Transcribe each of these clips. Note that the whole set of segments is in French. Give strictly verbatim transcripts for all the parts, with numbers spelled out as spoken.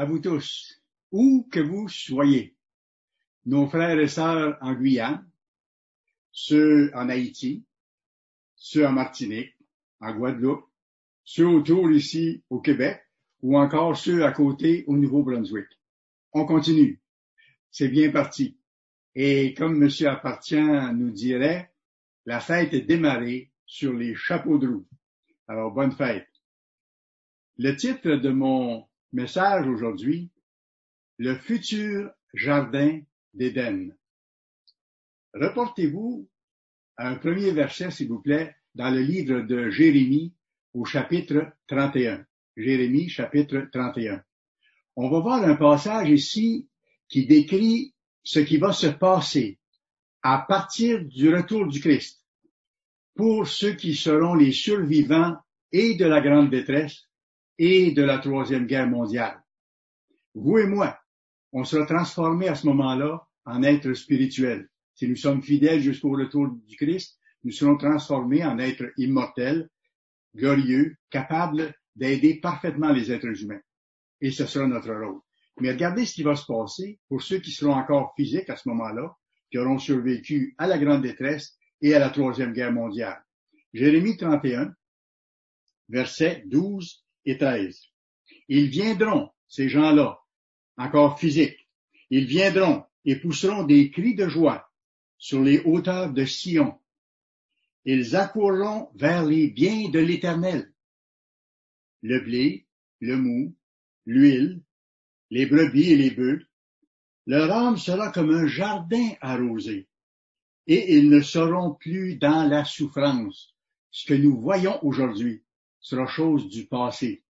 à vous tous, où que vous soyez, nos frères et sœurs en Guyane, ceux en Haïti, ceux en Martinique, en Guadeloupe, ceux autour ici au Québec, ou encore ceux à côté au Nouveau-Brunswick. On continue. C'est bien parti. Et comme M. Appartient nous dirait, la fête est démarrée sur les chapeaux de roue. Alors, bonne fête. Le titre de mon message aujourd'hui, le futur jardin d'Éden. Reportez-vous à un premier verset, s'il vous plaît, dans le livre de Jérémie au chapitre trente et un. Jérémie, chapitre trente et un. On va voir un passage ici qui décrit ce qui va se passer à partir du retour du Christ pour ceux qui seront les survivants et de la grande détresse et de la troisième guerre mondiale. Vous et moi, on sera transformés à ce moment-là en êtres spirituels. Si nous sommes fidèles jusqu'au retour du Christ, nous serons transformés en êtres immortels, glorieux, capables d'aider parfaitement les êtres humains. Et ce sera notre rôle. Mais regardez ce qui va se passer pour ceux qui seront encore physiques à ce moment-là, qui auront survécu à la grande détresse et à la troisième guerre mondiale. Jérémie trente et un, versets douze et treize. Ils viendront, ces gens-là, encore physiques, ils viendront et pousseront des cris de joie sur les hauteurs de Sion. Ils accourront vers les biens de l'Éternel. Le blé, le mou, l'huile, les brebis et les bœufs. Leur âme sera comme un jardin arrosé, et ils ne seront plus dans la souffrance. Ce que nous voyons aujourd'hui sera chose du passé.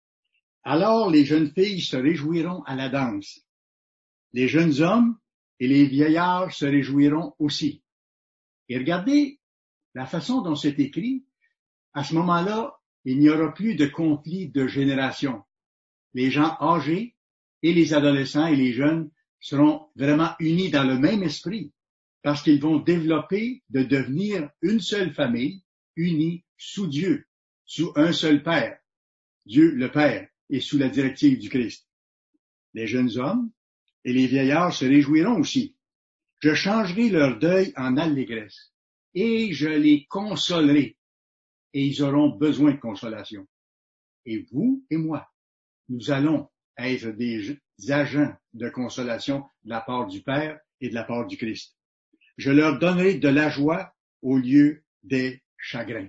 Alors les jeunes filles se réjouiront à la danse. Les jeunes hommes et les vieillards se réjouiront aussi. Et regardez la façon dont c'est écrit. À ce moment-là, il n'y aura plus de conflit de génération. Les gens âgés et les adolescents et les jeunes seront vraiment unis dans le même esprit parce qu'ils vont développer de devenir une seule famille unie sous Dieu, sous un seul Père, Dieu le Père, et sous la directive du Christ. Les jeunes hommes et les vieillards se réjouiront aussi. Je changerai leur deuil en allégresse et je les consolerai et ils auront besoin de consolation. Et vous et moi, nous allons être des agents de consolation de la part du Père et de la part du Christ. Je leur donnerai de la joie au lieu des chagrins.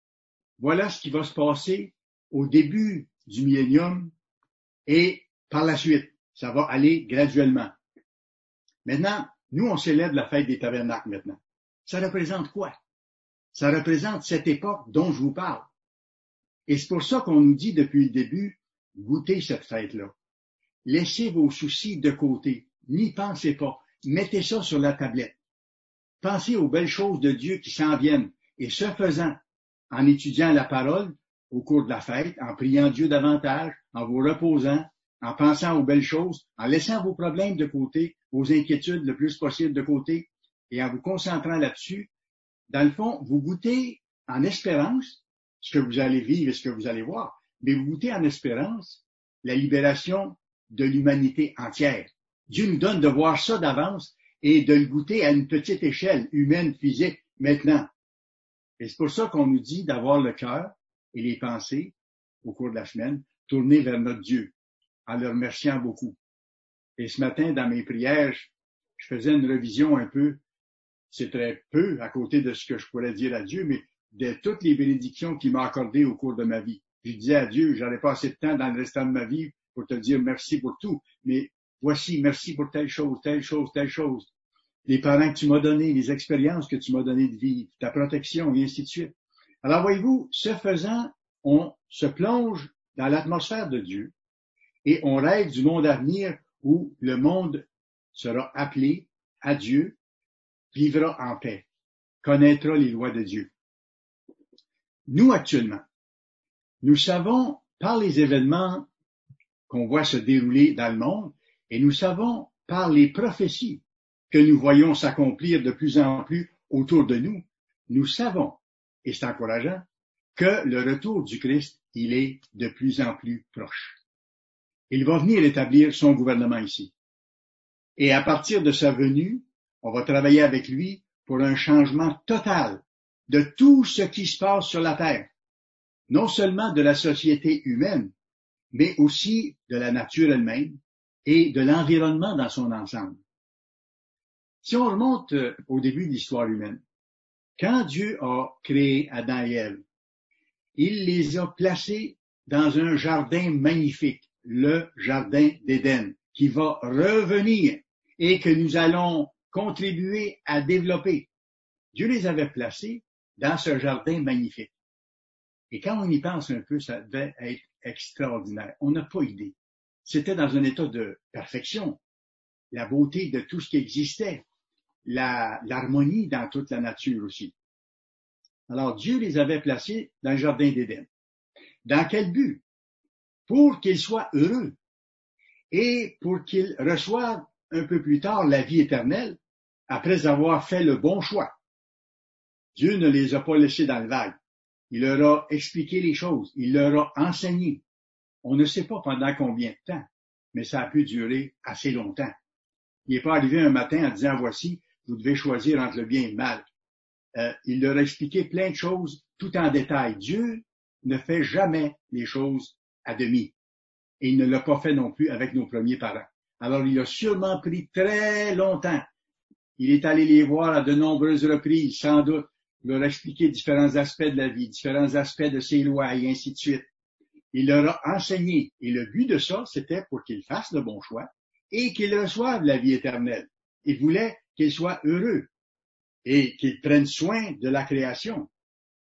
Voilà ce qui va se passer au début du millénium et par la suite, ça va aller graduellement. Maintenant, nous, on célèbre la fête des tabernacles maintenant. Ça représente quoi? Ça représente cette époque dont je vous parle. Et c'est pour ça qu'on nous dit depuis le début, goûtez cette fête-là. Laissez vos soucis de côté. N'y pensez pas. Mettez ça sur la tablette. Pensez aux belles choses de Dieu qui s'en viennent. Et ce faisant, en étudiant la parole au cours de la fête, en priant Dieu davantage, en vous reposant, en pensant aux belles choses, en laissant vos problèmes de côté, vos inquiétudes le plus possible de côté, et en vous concentrant là-dessus, dans le fond, vous goûtez en espérance ce que vous allez vivre et ce que vous allez voir, mais vous goûtez en espérance la libération de l'humanité entière. Dieu nous donne de voir ça d'avance et de le goûter à une petite échelle humaine, physique, maintenant. Et c'est pour ça qu'on nous dit d'avoir le cœur et les pensées, au cours de la semaine, tournées vers notre Dieu, en le remerciant beaucoup. Et ce matin, dans mes prières, je faisais une révision un peu, c'est très peu à côté de ce que je pourrais dire à Dieu, mais de toutes les bénédictions qu'il m'a accordées au cours de ma vie. Je disais à Dieu, j'aurais pas assez de temps dans le restant de ma vie pour te dire merci pour tout, mais voici, merci pour telle chose, telle chose, telle chose. Les parents que tu m'as donnés, les expériences que tu m'as données de vie, ta protection, et ainsi de suite. Alors voyez-vous, ce faisant, on se plonge dans l'atmosphère de Dieu et on rêve du monde à venir où le monde sera appelé à Dieu, vivra en paix, connaîtra les lois de Dieu. Nous, actuellement, nous savons par les événements qu'on voit se dérouler dans le monde, et nous savons par les prophéties que nous voyons s'accomplir de plus en plus autour de nous, nous savons, et c'est encourageant, que le retour du Christ, il est de plus en plus proche. Il va venir établir son gouvernement ici. Et à partir de sa venue, on va travailler avec lui pour un changement total de tout ce qui se passe sur la terre. Non seulement de la société humaine, mais aussi de la nature elle-même et de l'environnement dans son ensemble. Si on remonte au début de l'histoire humaine, quand Dieu a créé Adam et Ève, il les a placés dans un jardin magnifique, le jardin d'Éden, qui va revenir et que nous allons contribuer à développer. Dieu les avait placés dans ce jardin magnifique. Et quand on y pense un peu, ça devait être extraordinaire. On n'a pas idée. C'était dans un état de perfection, la beauté de tout ce qui existait, la, l'harmonie dans toute la nature aussi. Alors Dieu les avait placés dans le jardin d'Éden. Dans quel but? Pour qu'ils soient heureux et pour qu'ils reçoivent un peu plus tard la vie éternelle après avoir fait le bon choix. Dieu ne les a pas laissés dans le vague. Il leur a expliqué les choses. Il leur a enseigné. On ne sait pas pendant combien de temps, mais ça a pu durer assez longtemps. Il n'est pas arrivé un matin en disant, voici, vous devez choisir entre le bien et le mal. Euh, il leur a expliqué plein de choses tout en détail. Dieu ne fait jamais les choses à demi. Et il ne l'a pas fait non plus avec nos premiers parents. Alors, il a sûrement pris très longtemps. Il est allé les voir à de nombreuses reprises, sans doute, leur expliquer différents aspects de la vie, différents aspects de ses lois et ainsi de suite. Il leur a enseigné. Et le but de ça, c'était pour qu'ils fassent le bon choix et qu'ils reçoivent la vie éternelle. Il voulait qu'ils soient heureux et qu'ils prennent soin de la création.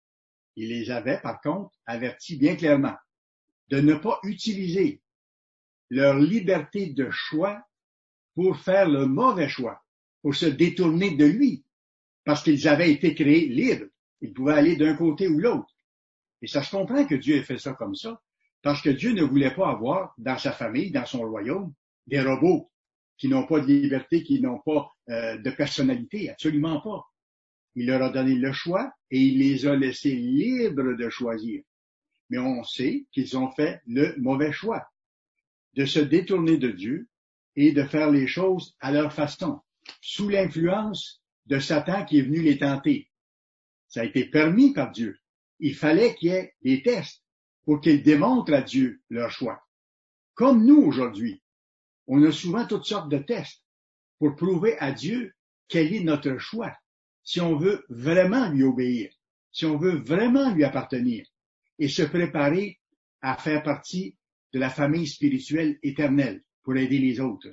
Il les avait, par contre, avertis bien clairement de ne pas utiliser leur liberté de choix pour faire le mauvais choix, pour se détourner de lui, parce qu'ils avaient été créés libres. Ils pouvaient aller d'un côté ou l'autre. Et ça se comprend que Dieu ait fait ça comme ça, parce que Dieu ne voulait pas avoir dans sa famille, dans son royaume, des robots qui n'ont pas de liberté, qui n'ont pas euh, de personnalité, absolument pas. Il leur a donné le choix et il les a laissés libres de choisir. Mais on sait qu'ils ont fait le mauvais choix de se détourner de Dieu et de faire les choses à leur façon, sous l'influence de Satan qui est venu les tenter. Ça a été permis par Dieu. Il fallait qu'il y ait des tests pour qu'ils démontrent à Dieu leur choix. Comme nous aujourd'hui, on a souvent toutes sortes de tests pour prouver à Dieu quel est notre choix, si on veut vraiment lui obéir, si on veut vraiment lui appartenir et se préparer à faire partie de la famille spirituelle éternelle pour aider les autres.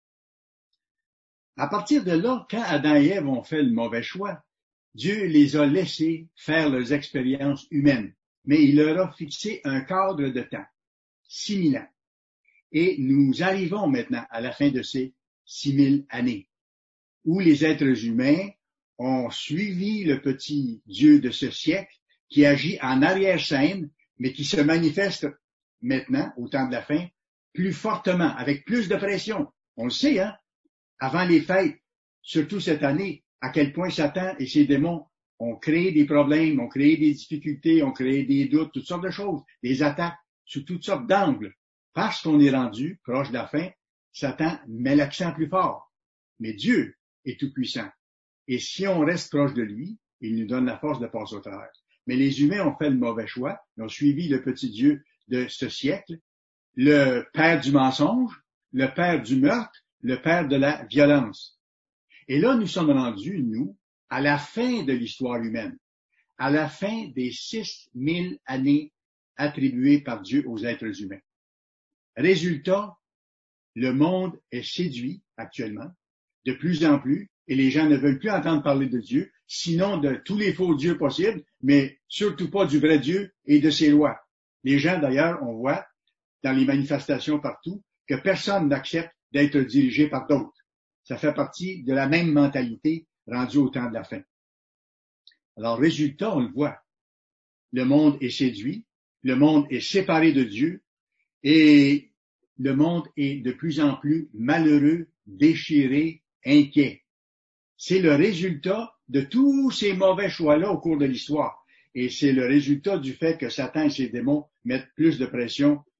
À partir de là, quand Adam et Ève ont fait le mauvais choix, Dieu les a laissés faire leurs expériences humaines, mais il leur a fixé un cadre de temps, six mille ans. Et nous arrivons maintenant à la fin de ces six mille années, où les êtres humains ont suivi le petit Dieu de ce siècle qui agit en arrière-scène, mais qui se manifeste maintenant, au temps de la fin, plus fortement, avec plus de pression. On le sait, hein, avant les fêtes, surtout cette année, à quel point Satan et ses démons ont créé des problèmes, ont créé des difficultés, ont créé des doutes, toutes sortes de choses, des attaques sous toutes sortes d'angles. Parce qu'on est rendu proche de la fin, Satan met l'accent plus fort. Mais Dieu est tout-puissant. Et si on reste proche de lui, il nous donne la force de passer au travers. Mais les humains ont fait le mauvais choix, ils ont suivi le petit Dieu de ce siècle, le père du mensonge, le père du meurtre, le père de la violence. Et là, nous sommes rendus, nous, à la fin de l'histoire humaine, à la fin des six mille années attribuées par Dieu aux êtres humains. Résultat, le monde est séduit actuellement, de plus en plus, et les gens ne veulent plus entendre parler de Dieu, sinon de tous les faux dieux possibles, mais surtout pas du vrai Dieu et de ses lois. Les gens, d'ailleurs, on voit dans les manifestations partout que personne n'accepte d'être dirigé par d'autres. Ça fait partie de la même mentalité rendue au temps de la fin. Alors, résultat, on le voit. Le monde est séduit, le monde est séparé de Dieu, et le monde est de plus en plus malheureux, déchiré, inquiet. C'est le résultat de tous ces mauvais choix-là au cours de l'histoire. Et c'est le résultat du fait que Satan et ses démons mettent plus de pression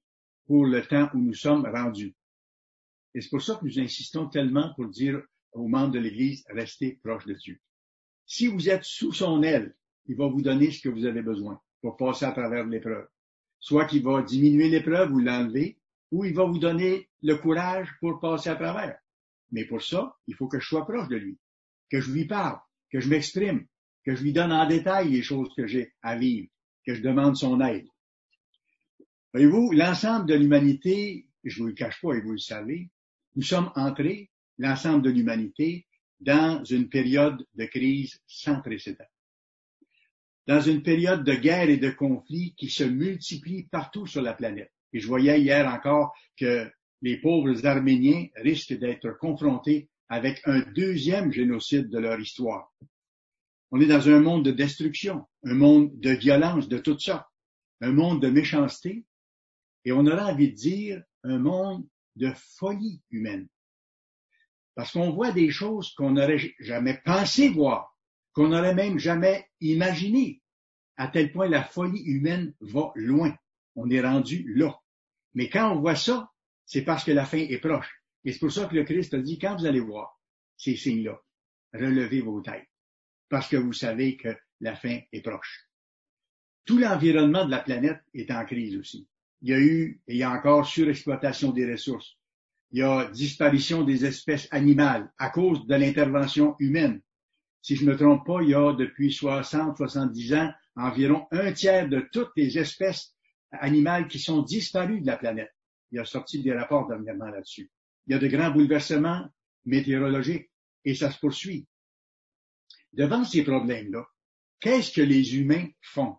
pour le temps où nous sommes rendus. Et c'est pour ça que nous insistons tellement pour dire aux membres de l'Église, restez proches de Dieu. Si vous êtes sous son aile, il va vous donner ce que vous avez besoin pour passer à travers l'épreuve. Soit qu'il va diminuer l'épreuve ou l'enlever, ou il va vous donner le courage pour passer à travers. Mais pour ça, il faut que je sois proche de lui, que je lui parle, que je m'exprime, que je lui donne en détail les choses que j'ai à vivre, que je demande son aide. Voyez-vous, l'ensemble de l'humanité, je ne vous le cache pas et vous le savez, nous sommes entrés, l'ensemble de l'humanité, dans une période de crise sans précédent. Dans une période de guerre et de conflits qui se multiplient partout sur la planète. Et je voyais hier encore que les pauvres Arméniens risquent d'être confrontés avec un deuxième génocide de leur histoire. On est dans un monde de destruction, un monde de violence de toutes sortes, un monde de méchanceté, et on aurait envie de dire un monde de folie humaine. Parce qu'on voit des choses qu'on n'aurait jamais pensé voir, qu'on n'aurait même jamais imaginé, à tel point la folie humaine va loin. On est rendu là. Mais quand on voit ça, c'est parce que la fin est proche. Et c'est pour ça que le Christ a dit, quand vous allez voir ces signes-là, relevez vos têtes, parce que vous savez que la fin est proche. Tout l'environnement de la planète est en crise aussi. Il y a eu, et il y a encore surexploitation des ressources. Il y a disparition des espèces animales à cause de l'intervention humaine. Si je ne me trompe pas, il y a depuis soixante, soixante-dix ans, environ un tiers de toutes les espèces animales qui sont disparues de la planète. Il y a sorti des rapports dernièrement là-dessus. Il y a de grands bouleversements météorologiques et ça se poursuit. Devant ces problèmes-là, qu'est-ce que les humains font?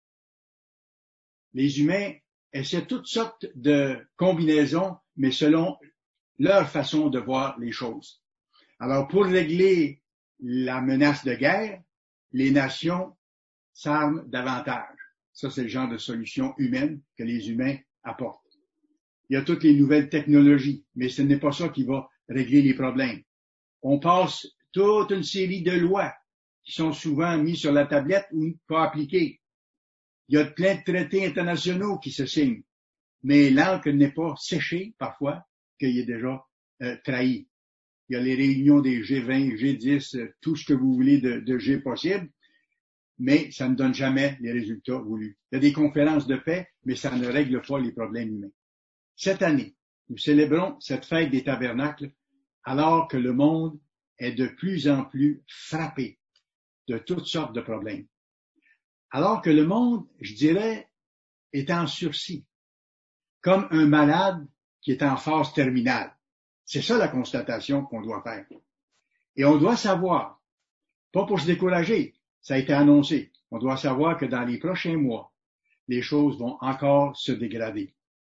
Les humains essaient toutes sortes de combinaisons, mais selon leur façon de voir les choses. Alors, pour régler la menace de guerre, les nations s'arment davantage. Ça, c'est le genre de solution humaine que les humains apportent. Il y a toutes les nouvelles technologies, mais ce n'est pas ça qui va régler les problèmes. On passe toute une série de lois qui sont souvent mises sur la tablette ou pas appliquées. Il y a plein de traités internationaux qui se signent, mais l'encre n'est pas séchée parfois, qu'il est déjà euh, trahi. Il y a les réunions des G vingt, G dix, tout ce que vous voulez de, de G possible, mais ça ne donne jamais les résultats voulus. Il y a des conférences de paix, mais ça ne règle pas les problèmes humains. Cette année, nous célébrons cette fête des tabernacles alors que le monde est de plus en plus frappé de toutes sortes de problèmes. Alors que le monde, je dirais, est en sursis, comme un malade qui est en phase terminale. C'est ça la constatation qu'on doit faire. Et on doit savoir, pas pour se décourager, ça a été annoncé, on doit savoir que dans les prochains mois, les choses vont encore se dégrader.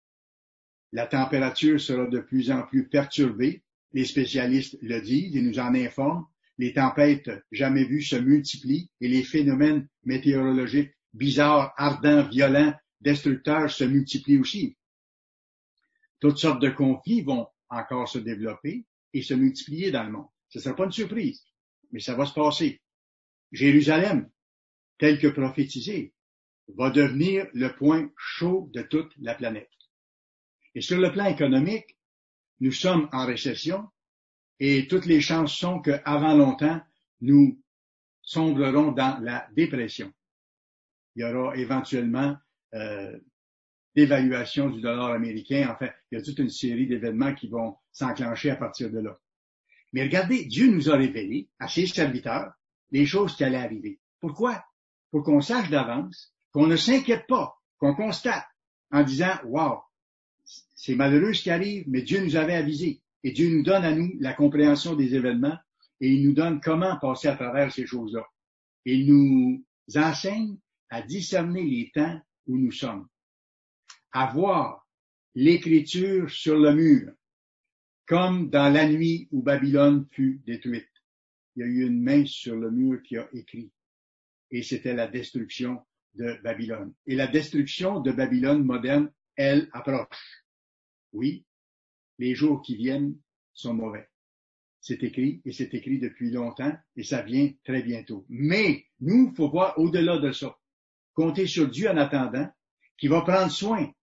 La température sera de plus en plus perturbée, les spécialistes le disent et nous en informent, les tempêtes jamais vues se multiplient et les phénomènes météorologiques bizarres, ardents, violents, destructeurs se multiplient aussi. Toutes sortes de conflits vont encore se développer et se multiplier dans le monde. Ce ne sera pas une surprise, mais ça va se passer. Jérusalem, tel que prophétisé, va devenir le point chaud de toute la planète. Et sur le plan économique, nous sommes en récession et toutes les chances sont qu'avant longtemps, nous sombrerons dans la dépression. Il y aura éventuellement euh, d'évaluation du dollar américain. Enfin, il y a toute une série d'événements qui vont s'enclencher à partir de là. Mais regardez, Dieu nous a révélé à ses serviteurs les choses qui allaient arriver. Pourquoi? Pour qu'on sache d'avance, qu'on ne s'inquiète pas, qu'on constate en disant, wow, c'est malheureux ce qui arrive, mais Dieu nous avait avisé. Et Dieu nous donne à nous la compréhension des événements et il nous donne comment passer à travers ces choses-là. Et il nous enseigne à discerner les temps où nous sommes. À voir l'écriture sur le mur, comme dans la nuit où Babylone fut détruite. Il y a eu une main sur le mur qui a écrit. Et c'était la destruction de Babylone. Et la destruction de Babylone moderne, elle, approche. Oui, les jours qui viennent sont mauvais. C'est écrit, et c'est écrit depuis longtemps, et ça vient très bientôt. Mais, nous, il faut voir au-delà de ça. Compter sur Dieu en attendant, qui va prendre soin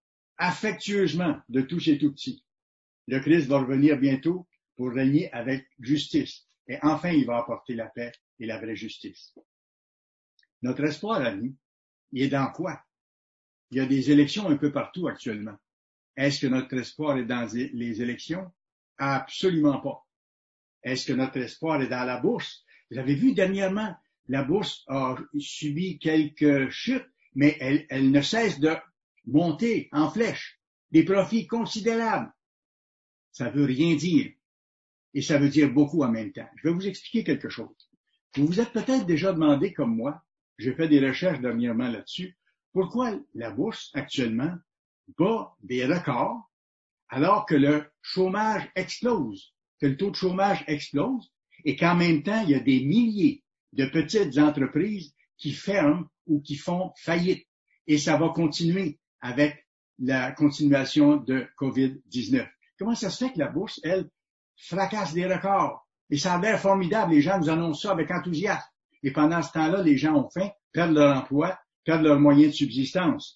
affectueusement de tous et tout petits. Le Christ va revenir bientôt pour régner avec justice. Et enfin, il va apporter la paix et la vraie justice. Notre espoir, amis, il est dans quoi? Il y a des élections un peu partout actuellement. Est-ce que notre espoir est dans les élections? Absolument pas. Est-ce que notre espoir est dans la bourse? Vous avez vu dernièrement, la bourse a subi quelques chutes, mais elle, elle ne cesse de monter en flèche. Des profits considérables. Ça veut rien dire. Et ça veut dire beaucoup en même temps. Je vais vous expliquer quelque chose. Vous vous êtes peut-être déjà demandé, comme moi, j'ai fait des recherches dernièrement là-dessus, pourquoi la bourse actuellement bat des records alors que le chômage explose, que le taux de chômage explose et qu'en même temps, il y a des milliers de petites entreprises qui ferment ou qui font faillite. Et ça va continuer avec la continuation de covid dix-neuf. Comment ça se fait que la bourse, elle, fracasse des records? Et ça a l'air formidable. Les gens nous annoncent ça avec enthousiasme. Et pendant ce temps-là, les gens ont faim, perdent leur emploi, perdent leurs moyens de subsistance.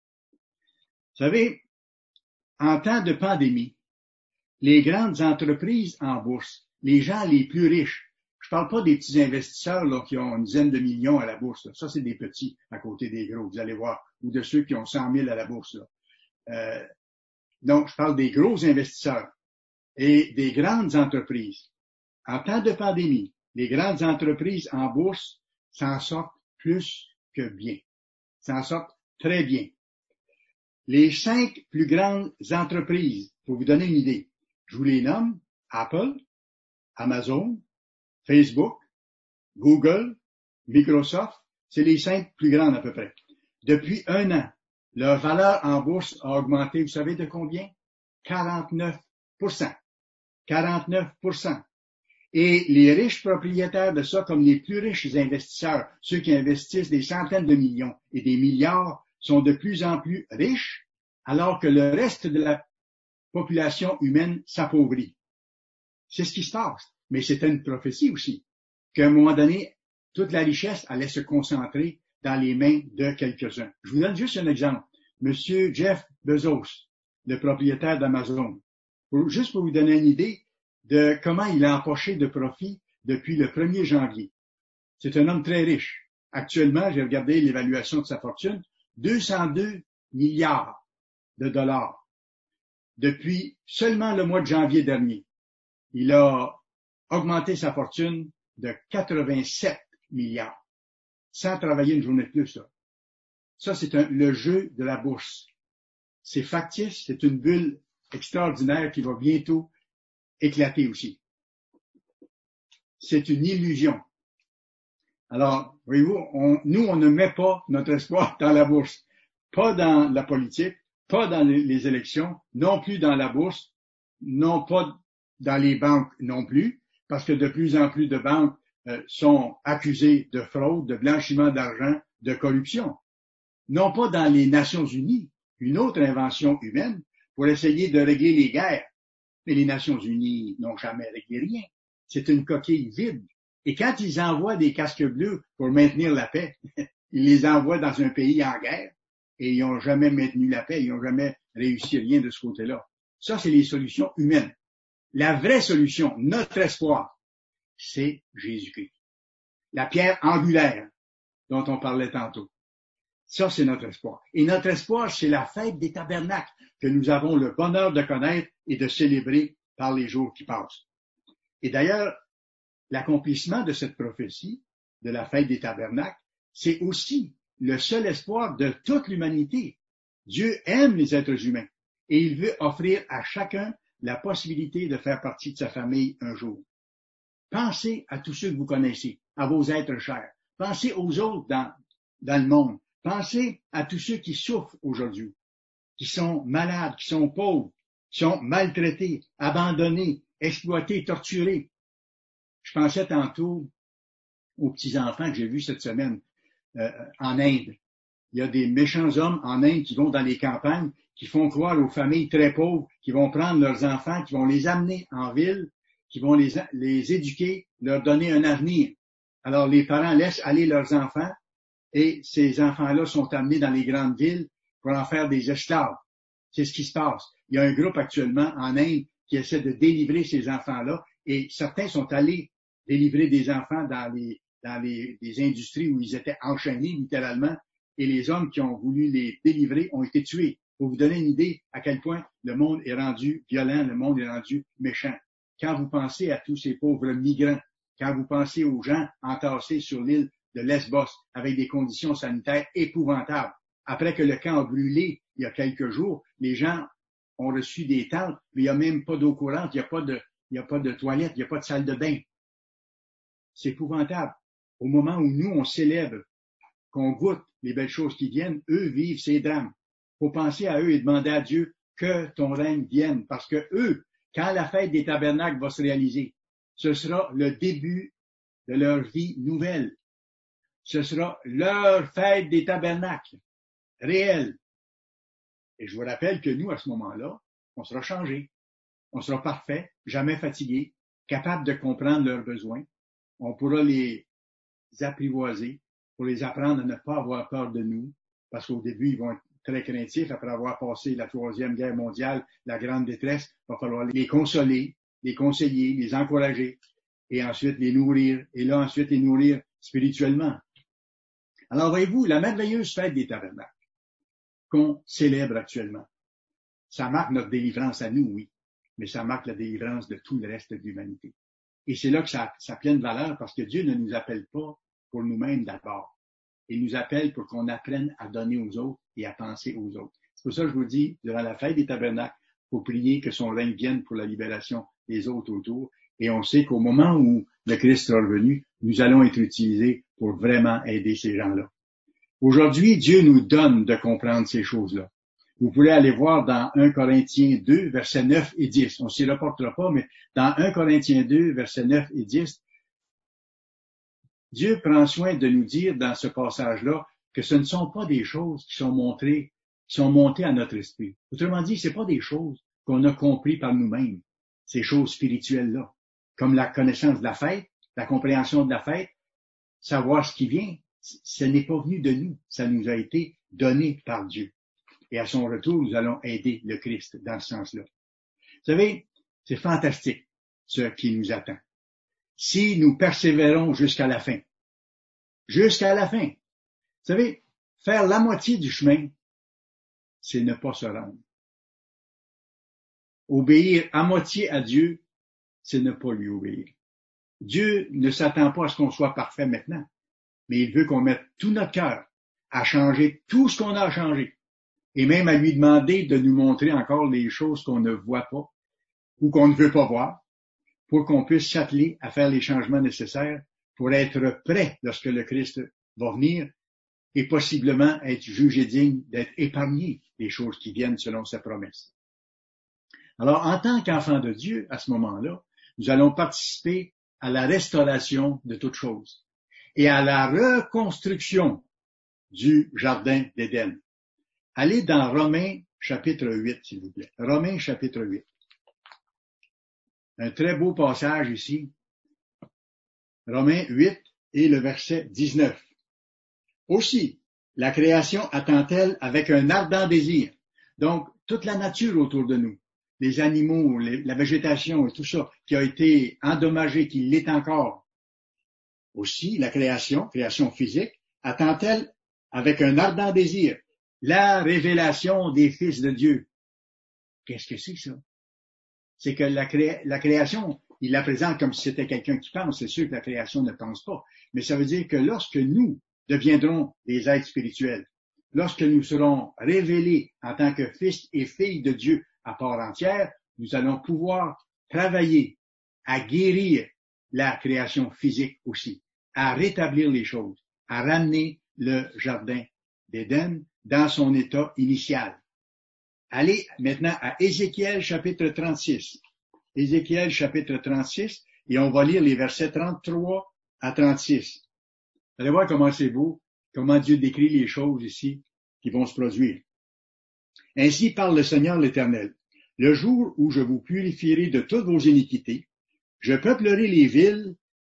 Vous savez, en temps de pandémie, les grandes entreprises en bourse, les gens les plus riches, je parle pas des petits investisseurs là, qui ont une dizaine de millions à la bourse. Là. Ça, c'est des petits à côté des gros, vous allez voir, ou de ceux qui ont cent mille à la bourse. Là. Euh, donc, je parle des gros investisseurs et des grandes entreprises. En temps de pandémie, les grandes entreprises en bourse s'en sortent plus que bien, s'en sortent très bien. Les cinq plus grandes entreprises, pour vous donner une idée, je vous les nomme, Apple, Amazon, Facebook, Google, Microsoft, c'est les cinq plus grandes à peu près. Depuis un an, leur valeur en bourse a augmenté, vous savez de combien? quarante-neuf pour cent. quarante-neuf pour cent. Et les riches propriétaires de ça, comme les plus riches investisseurs, ceux qui investissent des centaines de millions et des milliards, sont de plus en plus riches, alors que le reste de la population humaine s'appauvrit. C'est ce qui se passe. Mais c'était une prophétie aussi, qu'à un moment donné, toute la richesse allait se concentrer dans les mains de quelques-uns. Je vous donne juste un exemple. Monsieur Jeff Bezos, le propriétaire d'Amazon, pour, juste pour vous donner une idée de comment il a empoché de profit depuis le premier janvier. C'est un homme très riche. Actuellement, j'ai regardé l'évaluation de sa fortune, deux cent deux milliards de dollars. Depuis seulement le mois de janvier dernier, il a augmenté sa fortune de quatre-vingt-sept milliards, sans travailler une journée de plus. Là. Ça, c'est un, le jeu de la bourse. C'est factice, c'est une bulle extraordinaire qui va bientôt éclater aussi. C'est une illusion. Alors, voyez-vous, on, nous, on ne met pas notre espoir dans la bourse, pas dans la politique, pas dans les, les élections, non plus dans la bourse, non pas dans les banques non plus, parce que de plus en plus de banques euh, sont accusées de fraude, de blanchiment d'argent, de corruption. Non pas dans les Nations Unies, une autre invention humaine pour essayer de régler les guerres. Mais les Nations Unies n'ont jamais réglé rien. C'est une coquille vide. Et quand ils envoient des casques bleus pour maintenir la paix, ils les envoient dans un pays en guerre et ils n'ont jamais maintenu la paix, ils n'ont jamais réussi rien de ce côté-là. Ça, c'est les solutions humaines. La vraie solution, notre espoir, c'est Jésus-Christ. La pierre angulaire dont on parlait tantôt. Ça, c'est notre espoir. Et notre espoir, c'est la fête des tabernacles que nous avons le bonheur de connaître et de célébrer par les jours qui passent. Et d'ailleurs, l'accomplissement de cette prophétie, de la fête des tabernacles, c'est aussi le seul espoir de toute l'humanité. Dieu aime les êtres humains et il veut offrir à chacun la possibilité de faire partie de sa famille un jour. Pensez à tous ceux que vous connaissez, à vos êtres chers. Pensez aux autres dans, dans le monde. Pensez à tous ceux qui souffrent aujourd'hui, qui sont malades, qui sont pauvres, qui sont maltraités, abandonnés, exploités, torturés. Je pensais tantôt aux petits-enfants que j'ai vus cette semaine euh, en Inde. Il y a des méchants hommes en Inde qui vont dans les campagnes, qui font croire aux familles très pauvres, qui vont prendre leurs enfants, qui vont les amener en ville, qui vont les, les éduquer, leur donner un avenir. Alors les parents laissent aller leurs enfants et ces enfants-là sont amenés dans les grandes villes pour en faire des esclaves. C'est ce qui se passe. Il y a un groupe actuellement en Inde qui essaie de délivrer ces enfants-là et certains sont allés délivrer des enfants dans les, dans les, les industries où ils étaient enchaînés littéralement et les hommes qui ont voulu les délivrer ont été tués. Pour vous donner une idée à quel point le monde est rendu violent, le monde est rendu méchant. Quand vous pensez à tous ces pauvres migrants, quand vous pensez aux gens entassés sur l'île de Lesbos avec des conditions sanitaires épouvantables, après que le camp a brûlé il y a quelques jours, les gens ont reçu des tentes, mais il n'y a même pas d'eau courante, il n'y a pas de, il n'y a pas de toilette, il n'y a pas de salle de bain. C'est épouvantable. Au moment où nous, on célèbre, qu'on goûte les belles choses qui viennent, eux vivent ces drames. Il faut penser à eux et demander à Dieu que ton règne vienne, parce que eux, quand la fête des tabernacles va se réaliser, ce sera le début de leur vie nouvelle. Ce sera leur fête des tabernacles réelle. Et je vous rappelle que nous, à ce moment-là, on sera changé. On sera parfait, jamais fatigué, capable de comprendre leurs besoins. On pourra les apprivoiser pour les apprendre à ne pas avoir peur de nous, parce qu'au début, ils vont être très craintifs après avoir passé la Troisième Guerre mondiale, la grande détresse. Il va falloir les consoler, les conseiller, les encourager et ensuite les nourrir. Et là, ensuite, les nourrir spirituellement. Alors, voyez-vous, la merveilleuse fête des tabernacles qu'on célèbre actuellement, ça marque notre délivrance à nous, oui, mais ça marque la délivrance de tout le reste de l'humanité. Et c'est là que ça, ça a pleine valeur parce que Dieu ne nous appelle pas pour nous-mêmes d'abord. Il nous appelle pour qu'on apprenne à donner aux autres et à penser aux autres. C'est pour ça que je vous dis, durant la fête des tabernacles, il faut prier que son règne vienne pour la libération des autres autour. Et on sait qu'au moment où le Christ sera revenu, nous allons être utilisés pour vraiment aider ces gens-là. Aujourd'hui, Dieu nous donne de comprendre ces choses-là. Vous pouvez aller voir dans un Corinthiens deux, versets neuf et dix. On s'y reportera pas, mais dans un Corinthiens deux, versets neuf et dix, Dieu prend soin de nous dire dans ce passage-là que ce ne sont pas des choses qui sont montrées, qui sont montées à notre esprit. Autrement dit, c'est pas des choses qu'on a compris par nous-mêmes, ces choses spirituelles-là, comme la connaissance de la fête, la compréhension de la fête, savoir ce qui vient. Ce n'est pas venu de nous, ça nous a été donné par Dieu. Et à son retour, nous allons aider le Christ dans ce sens-là. Vous savez, c'est fantastique ce qui nous attend. Si nous persévérons jusqu'à la fin, jusqu'à la fin, vous savez, faire la moitié du chemin, c'est ne pas se rendre. Obéir à moitié à Dieu, c'est ne pas lui obéir. Dieu ne s'attend pas à ce qu'on soit parfait maintenant, mais il veut qu'on mette tout notre cœur à changer tout ce qu'on a à changer. Et même à lui demander de nous montrer encore les choses qu'on ne voit pas ou qu'on ne veut pas voir pour qu'on puisse s'atteler à faire les changements nécessaires pour être prêt lorsque le Christ va venir et possiblement être jugé digne d'être épargné des choses qui viennent selon sa promesse. Alors, en tant qu'enfant de Dieu, à ce moment-là, nous allons participer à la restauration de toutes choses et à la reconstruction du jardin d'Éden. Allez dans Romains chapitre huit, s'il vous plaît. Romains chapitre huit. Un très beau passage ici. Romains huit et le verset dix-neuf. Aussi, la création attend-elle avec un ardent désir. Donc, toute la nature autour de nous, les animaux, les, la végétation et tout ça, qui a été endommagé, qui l'est encore. Aussi, la création, création physique, attend-elle avec un ardent désir la révélation des fils de Dieu. Qu'est-ce que c'est ça? C'est que la, cré... la création, il la présente comme si c'était quelqu'un qui pense. C'est sûr que la création ne pense pas. Mais ça veut dire que lorsque nous deviendrons des êtres spirituels, lorsque nous serons révélés en tant que fils et filles de Dieu à part entière, nous allons pouvoir travailler à guérir la création physique aussi, à rétablir les choses, à ramener le jardin d'Éden dans son état initial. Allez maintenant à Ézéchiel chapitre trente-six. Ézéchiel chapitre trente-six, et on va lire les versets trente-trois à trente-six. Vous allez voir comment c'est beau, comment Dieu décrit les choses ici qui vont se produire. Ainsi parle le Seigneur l'Éternel. Le jour où je vous purifierai de toutes vos iniquités, je peuplerai les villes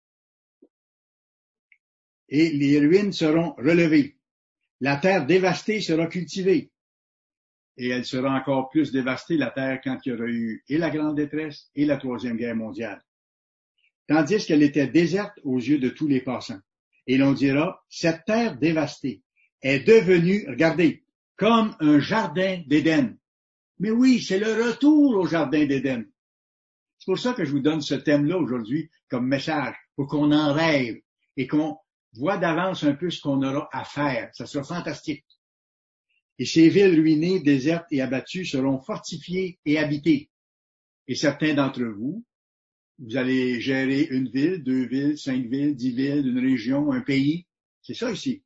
et les ruines seront relevées. La terre dévastée sera cultivée. et elle sera encore plus dévastée, la terre, quand il y aura eu et la grande détresse et la troisième guerre mondiale. Tandis qu'elle était déserte aux yeux de tous les passants. Et l'on dira, cette terre dévastée est devenue, regardez, comme un jardin d'Éden. Mais oui, c'est le retour au jardin d'Éden. C'est pour ça que je vous donne ce thème-là aujourd'hui comme message, pour qu'on en rêve et qu'on voit d'avance un peu ce qu'on aura à faire. Ça sera fantastique. Et ces villes ruinées, désertes et abattues seront fortifiées et habitées. Et certains d'entre vous, vous allez gérer une ville, deux villes, cinq villes, dix villes, une région, un pays. C'est ça ici.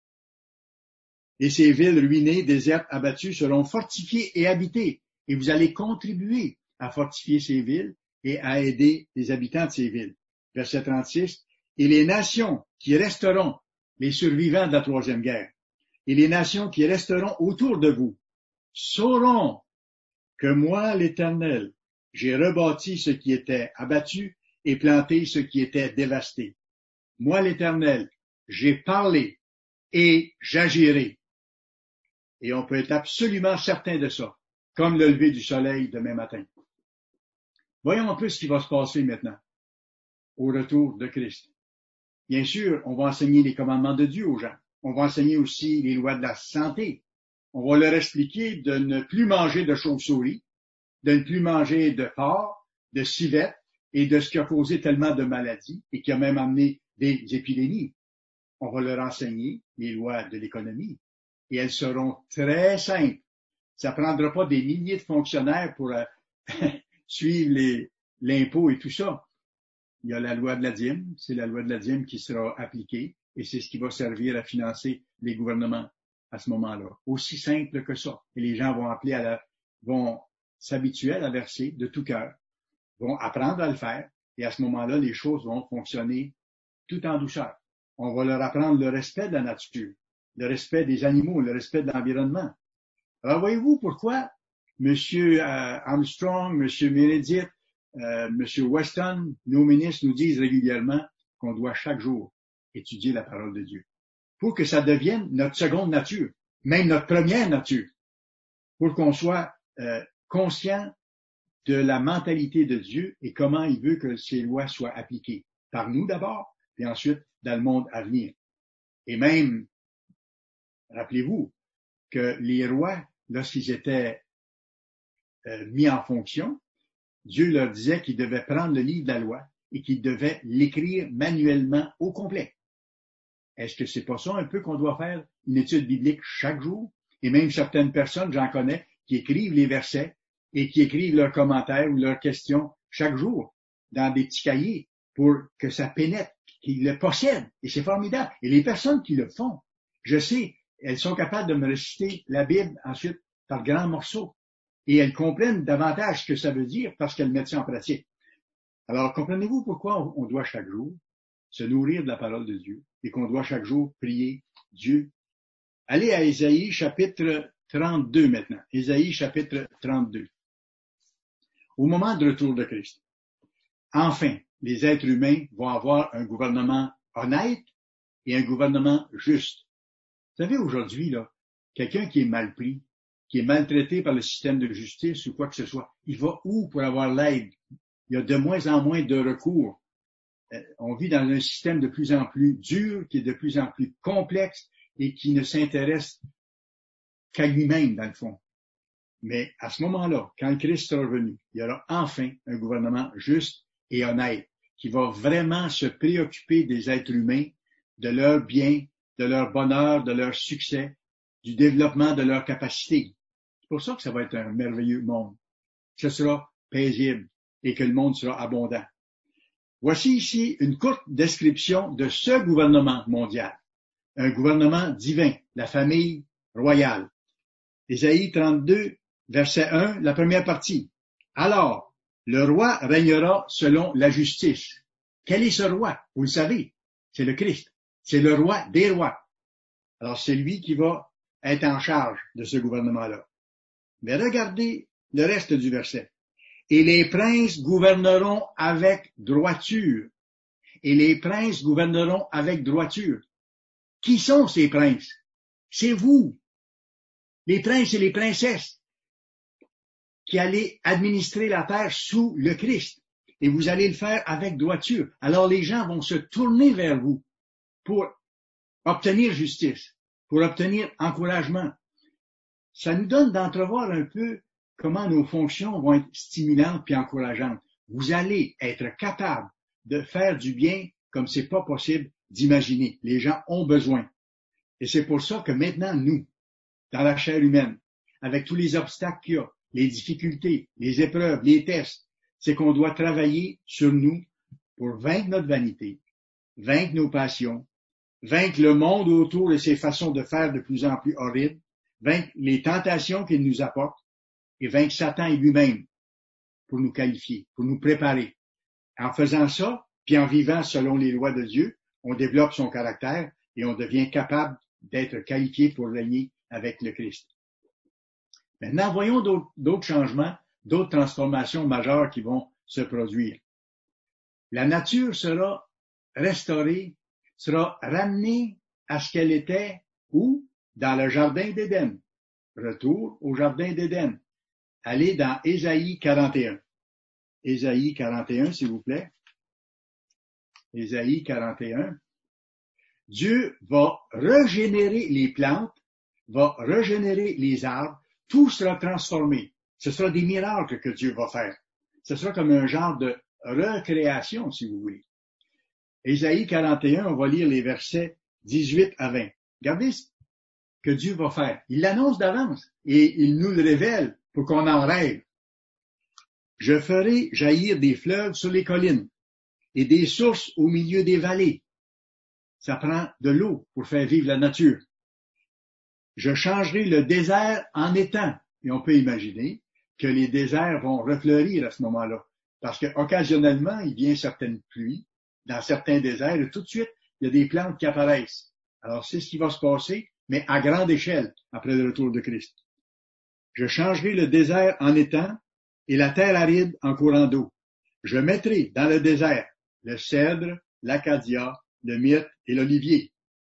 Et ces villes ruinées, désertes, abattues seront fortifiées et habitées. Et vous allez contribuer à fortifier ces villes et à aider les habitants de ces villes. Verset trente-six. Et les nations qui resteront, les survivants de la troisième guerre, et les nations qui resteront autour de vous, sauront que moi, l'Éternel, j'ai rebâti ce qui était abattu et planté ce qui était dévasté. Moi, l'Éternel, j'ai parlé et j'agirai. Et on peut être absolument certain de ça, comme le lever du soleil demain matin. Voyons un peu ce qui va se passer maintenant, au retour de Christ. Bien sûr, on va enseigner les commandements de Dieu aux gens. On va enseigner aussi les lois de la santé. On va leur expliquer de ne plus manger de chauves-souris, de ne plus manger de porc, de civettes et de ce qui a causé tellement de maladies et qui a même amené des épidémies. On va leur enseigner les lois de l'économie et elles seront très simples. Ça ne prendra pas des milliers de fonctionnaires pour euh, suivre les, l'impôt et tout ça. Il y a la loi de la dîme, c'est la loi de la dîme qui sera appliquée et c'est ce qui va servir à financer les gouvernements à ce moment-là. Aussi simple que ça. Et les gens vont appeler à la, vont s'habituer à la verser de tout cœur, vont apprendre à le faire et à ce moment-là, les choses vont fonctionner tout en douceur. On va leur apprendre le respect de la nature, le respect des animaux, le respect de l'environnement. Alors, voyez-vous pourquoi M. Armstrong, M. Meredith, euh, M. Weston, nos ministres nous disent régulièrement qu'on doit chaque jour étudier la parole de Dieu pour que ça devienne notre seconde nature, même notre première nature, pour qu'on soit euh, conscient de la mentalité de Dieu et comment il veut que ces lois soient appliquées, par nous d'abord, et ensuite dans le monde à venir. Et même, rappelez-vous que les rois, lorsqu'ils étaient euh, mis en fonction, Dieu leur disait qu'ils devaient prendre le livre de la loi et qu'ils devaient l'écrire manuellement au complet. Est-ce que c'est pas ça un peu qu'on doit faire une étude biblique chaque jour? Et même certaines personnes, j'en connais, qui écrivent les versets et qui écrivent leurs commentaires ou leurs questions chaque jour dans des petits cahiers pour que ça pénètre, qu'ils le possèdent. Et c'est formidable. Et les personnes qui le font, je sais, elles sont capables de me réciter la Bible ensuite par grands morceaux. Et elles comprennent davantage ce que ça veut dire parce qu'elles mettent ça en pratique. Alors, comprenez-vous pourquoi on doit chaque jour se nourrir de la parole de Dieu et qu'on doit chaque jour prier Dieu? Allez à Ésaïe chapitre trente-deux maintenant. Ésaïe chapitre trente-deux. Au moment du retour de Christ, enfin, les êtres humains vont avoir un gouvernement honnête et un gouvernement juste. Vous savez, aujourd'hui, là, quelqu'un qui est mal pris, qui est maltraité par le système de justice ou quoi que ce soit, il va où pour avoir l'aide? Il y a de moins en moins de recours. On vit dans un système de plus en plus dur, qui est de plus en plus complexe et qui ne s'intéresse qu'à lui-même, dans le fond. Mais à ce moment-là, quand Christ sera revenu, il y aura enfin un gouvernement juste et honnête qui va vraiment se préoccuper des êtres humains, de leur bien, de leur bonheur, de leur succès, du développement de leurs capacités. C'est pour ça que ça va être un merveilleux monde. Ce sera paisible et que le monde sera abondant. Voici ici une courte description de ce gouvernement mondial. Un gouvernement divin, la famille royale. Ésaïe trente-deux, verset un, la première partie. Alors, le roi régnera selon la justice. Quel est ce roi? Vous le savez, c'est le Christ. C'est le roi des rois. Alors, c'est lui qui va être en charge de ce gouvernement-là. Mais regardez le reste du verset. Et les princes gouverneront avec droiture. Et les princes gouverneront avec droiture. Qui sont ces princes? C'est vous. Les princes et les princesses. qui allez administrer la terre sous le Christ. Et vous allez le faire avec droiture. Alors les gens vont se tourner vers vous pour obtenir justice, pour obtenir encouragement. Ça nous donne d'entrevoir un peu comment nos fonctions vont être stimulantes et encourageantes. Vous allez être capable de faire du bien comme c'est pas possible d'imaginer. Les gens ont besoin. Et c'est pour ça que maintenant, nous, dans la chair humaine, avec tous les obstacles qu'il y a, les difficultés, les épreuves, les tests, c'est qu'on doit travailler sur nous pour vaincre notre vanité, vaincre nos passions, vaincre le monde autour de ses façons de faire de plus en plus horribles, vaincre les tentations qu'il nous apporte et vaincre Satan et lui-même pour nous qualifier, pour nous préparer. En faisant ça, puis en vivant selon les lois de Dieu, on développe son caractère et on devient capable d'être qualifié pour régner avec le Christ. Maintenant, voyons d'autres, d'autres changements, d'autres transformations majeures qui vont se produire. La nature sera restaurée, sera ramenée à ce qu'elle était, où? Dans le jardin d'Éden. Retour au jardin d'Éden. Allez dans Ésaïe quarante et un. Ésaïe quarante et un, s'il vous plaît. Ésaïe quarante et un. Dieu va régénérer les plantes, va régénérer les arbres, tout sera transformé. Ce sera des miracles que Dieu va faire. Ce sera comme un genre de recréation, si vous voulez. Ésaïe quarante et un, on va lire les versets dix-huit à vingt. Regardez ce que Dieu va faire. Il l'annonce d'avance et il nous le révèle pour qu'on en rêve. Je ferai jaillir des fleuves sur les collines et des sources au milieu des vallées. Ça prend de l'eau pour faire vivre la nature. Je changerai le désert en étang. Et on peut imaginer que les déserts vont refleurir à ce moment-là. Parce que occasionnellement, il vient certaines pluies dans certains déserts et tout de suite, il y a des plantes qui apparaissent. Alors, c'est ce qui va se passer, mais à grande échelle après le retour de Christ. Je changerai le désert en étang et la terre aride en courant d'eau. Je mettrai dans le désert le cèdre, l'acadia, le myrte et l'olivier.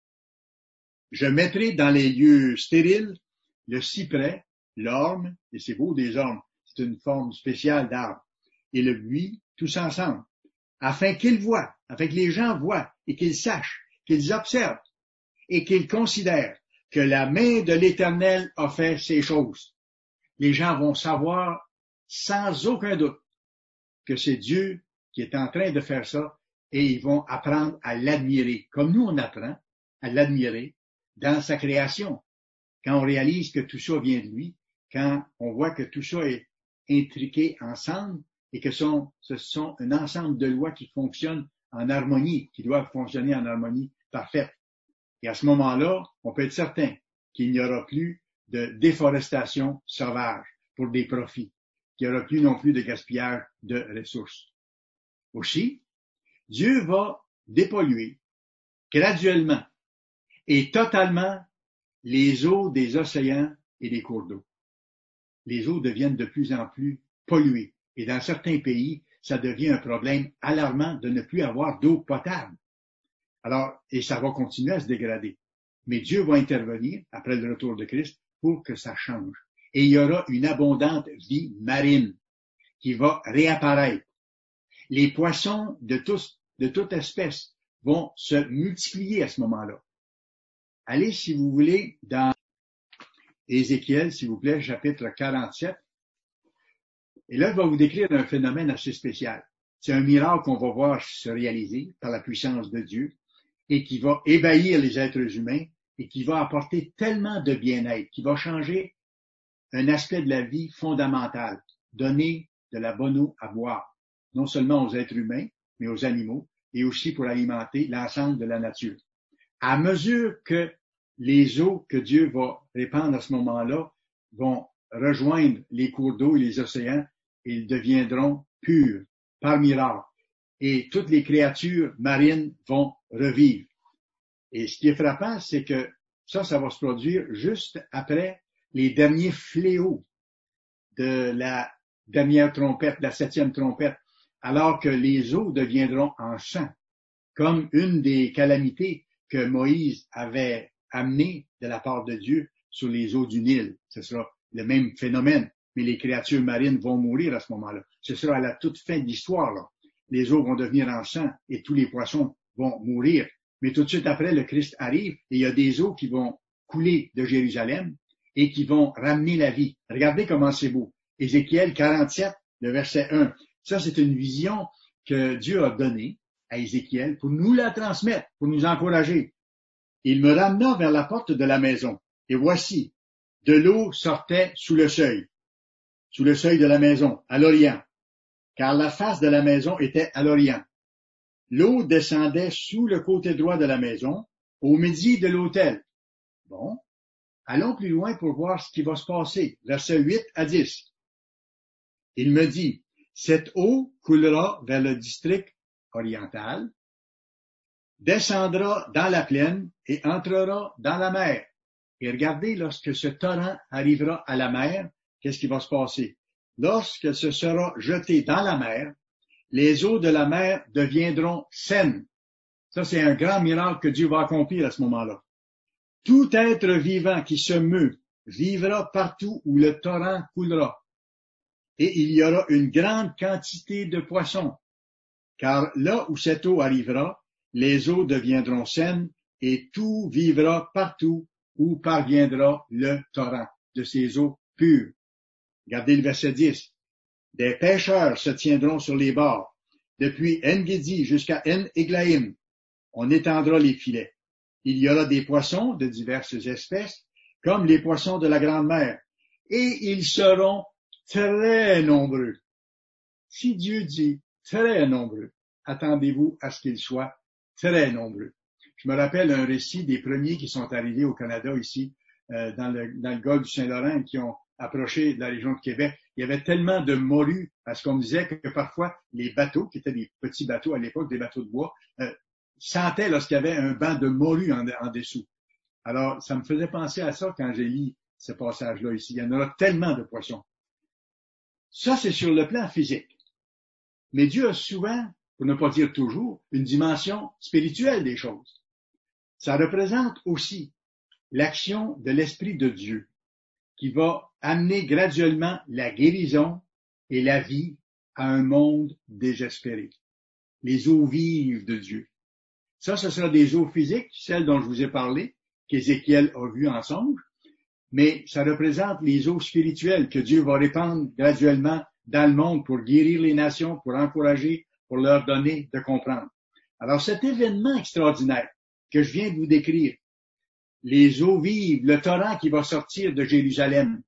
Je mettrai dans les lieux stériles le cyprès, l'orme, et c'est beau des ormes, c'est une forme spéciale d'arbre, et le buis, tous ensemble, afin qu'ils voient, afin que les gens voient et qu'ils sachent, qu'ils observent et qu'ils considèrent que la main de l'Éternel a fait ces choses. Les gens vont savoir sans aucun doute que c'est Dieu qui est en train de faire ça et ils vont apprendre à l'admirer, comme nous on apprend à l'admirer dans sa création. Quand on réalise que tout ça vient de lui, quand on voit que tout ça est intriqué ensemble et que son, ce sont un ensemble de lois qui fonctionnent en harmonie, qui doivent fonctionner en harmonie parfaite. Et à ce moment-là, on peut être certain qu'il n'y aura plus de déforestation sauvage pour des profits, qu'il n'y aura plus non plus de gaspillage de ressources. Aussi, Dieu va dépolluer graduellement et totalement les eaux des océans et des cours d'eau. Les eaux deviennent de plus en plus polluées et dans certains pays, ça devient un problème alarmant de ne plus avoir d'eau potable. Alors, et ça va continuer à se dégrader. Mais Dieu va intervenir après le retour de Christ pour que ça change. Et il y aura une abondante vie marine qui va réapparaître. Les poissons de tous, de toute espèce vont se multiplier à ce moment-là. Allez, si vous voulez, dans Ézéchiel, s'il vous plaît, chapitre quarante-sept. Et là, il va vous décrire un phénomène assez spécial. C'est un miracle qu'on va voir se réaliser par la puissance de Dieu et qui va ébahir les êtres humains et qui va apporter tellement de bien-être, qui va changer un aspect de la vie fondamental, donner de la bonne eau à boire, non seulement aux êtres humains, mais aux animaux, et aussi pour alimenter l'ensemble de la nature. À mesure que les eaux que Dieu va répandre à ce moment-là vont rejoindre les cours d'eau et les océans, ils deviendront purs par miracle. Et toutes les créatures marines vont revivre. Et ce qui est frappant, c'est que ça, ça va se produire juste après les derniers fléaux de la dernière trompette, la septième trompette, alors que les eaux deviendront en sang, comme une des calamités que Moïse avait amenées de la part de Dieu sur les eaux du Nil. Ce sera le même phénomène. mais les créatures marines vont mourir à ce moment-là. Ce sera à la toute fin de l'histoire, là. Les eaux vont devenir en sang et tous les poissons vont mourir. Mais tout de suite après, le Christ arrive et il y a des eaux qui vont couler de Jérusalem et qui vont ramener la vie. Regardez comment c'est beau. Ézéchiel quarante-sept, le verset un. Ça, c'est une vision que Dieu a donnée à Ézéchiel pour nous la transmettre, pour nous encourager. Il me ramena vers la porte de la maison. Et voici, de l'eau sortait sous le seuil, sous le seuil de la maison, à l'Orient, car la face de la maison était à l'Orient. L'eau descendait sous le côté droit de la maison, au midi de l'autel. Bon, allons plus loin pour voir ce qui va se passer. Versets huit à dix. Il me dit, cette eau coulera vers le district oriental, descendra dans la plaine et entrera dans la mer. Et regardez, lorsque ce torrent arrivera à la mer, qu'est-ce qui va se passer? Lorsque ce sera jeté dans la mer, les eaux de la mer deviendront saines. Ça, c'est un grand miracle que Dieu va accomplir à ce moment-là. Tout être vivant qui se meut vivra partout où le torrent coulera. Et il y aura une grande quantité de poissons, car là où cette eau arrivera, les eaux deviendront saines et tout vivra partout où parviendra le torrent de ces eaux pures. Regardez le verset dix. Des pêcheurs se tiendront sur les bords, depuis En-Gedi jusqu'à En-Eglaïm. On étendra les filets. Il y aura des poissons de diverses espèces, comme les poissons de la grande mer, et ils seront très nombreux. Si Dieu dit très nombreux, attendez-vous à ce qu'ils soient très nombreux. Je me rappelle un récit des premiers qui sont arrivés au Canada ici, euh, dans le, dans le golfe du Saint-Laurent, qui ont approché de la région de Québec. Il y avait tellement de morues, parce qu'on me disait que parfois les bateaux, qui étaient des petits bateaux à l'époque, des bateaux de bois, euh, sentaient lorsqu'il y avait un banc de morues en, en dessous. Alors, ça me faisait penser à ça quand j'ai lu ce passage-là ici. Il y en aura tellement de poissons. Ça, c'est sur le plan physique. Mais Dieu a souvent, pour ne pas dire toujours, une dimension spirituelle des choses. Ça représente aussi l'action de l'Esprit de Dieu qui va amener graduellement la guérison et la vie à un monde désespéré. Les eaux vives de Dieu. Ça, ce sera des eaux physiques, celles dont je vous ai parlé, qu'Ézéchiel a vues en songe, mais ça représente les eaux spirituelles que Dieu va répandre graduellement dans le monde pour guérir les nations, pour encourager, pour leur donner de comprendre. Alors cet événement extraordinaire que je viens de vous décrire, les eaux vives, le torrent qui va sortir de Jérusalem,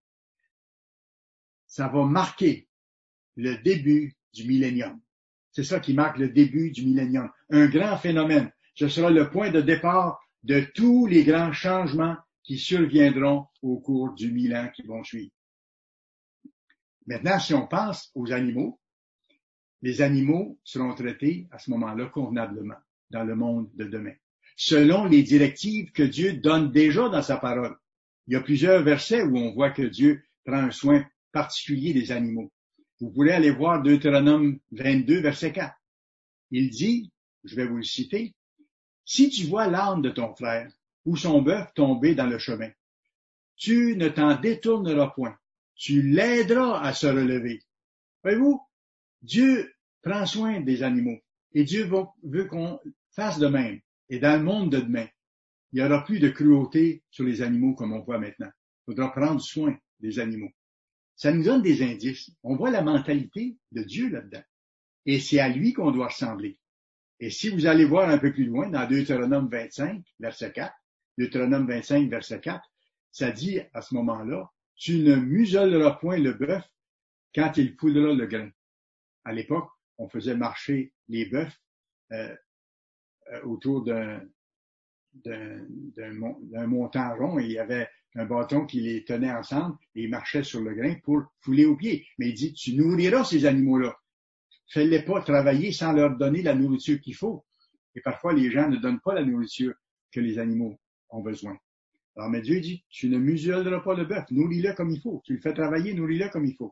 ça va marquer le début du millénium. C'est ça qui marque le début du millénium. Un grand phénomène. Ce sera le point de départ de tous les grands changements qui surviendront au cours du mille ans qui vont suivre. Maintenant, si on pense aux animaux, les animaux seront traités à ce moment-là convenablement dans le monde de demain, selon les directives que Dieu donne déjà dans sa parole. Il y a plusieurs versets où on voit que Dieu prend un soin particulier des animaux. Vous pourrez aller voir Deutéronome vingt-deux, verset quatre. Il dit, je vais vous le citer, « Si tu vois l'âne de ton frère ou son bœuf tomber dans le chemin, tu ne t'en détourneras point, tu l'aideras à se relever. » Voyez-vous, Dieu prend soin des animaux et Dieu veut qu'on fasse de même. Et dans le monde de demain, il n'y aura plus de cruauté sur les animaux comme on voit maintenant. Il faudra prendre soin des animaux. Ça nous donne des indices. On voit la mentalité de Dieu là-dedans. Et c'est à lui qu'on doit ressembler. Et si vous allez voir un peu plus loin, dans Deutéronome vingt-cinq, verset quatre, Deutéronome vingt-cinq, verset quatre, ça dit à ce moment-là, « Tu ne muselleras point le bœuf quand il foulera le grain. » À l'époque, on faisait marcher les bœufs euh, euh, autour d'un, d'un, d'un, d'un montant rond et il y avait un bâton qui les tenait ensemble et ils marchaient sur le grain pour fouler aux pieds. Mais il dit, tu nourriras ces animaux-là. Fais-les pas travailler sans leur donner la nourriture qu'il faut. Et parfois, les gens ne donnent pas la nourriture que les animaux ont besoin. Alors, mais Dieu dit, tu ne muselleras pas le bœuf, nourris-le comme il faut. Tu le fais travailler, nourris-le comme il faut.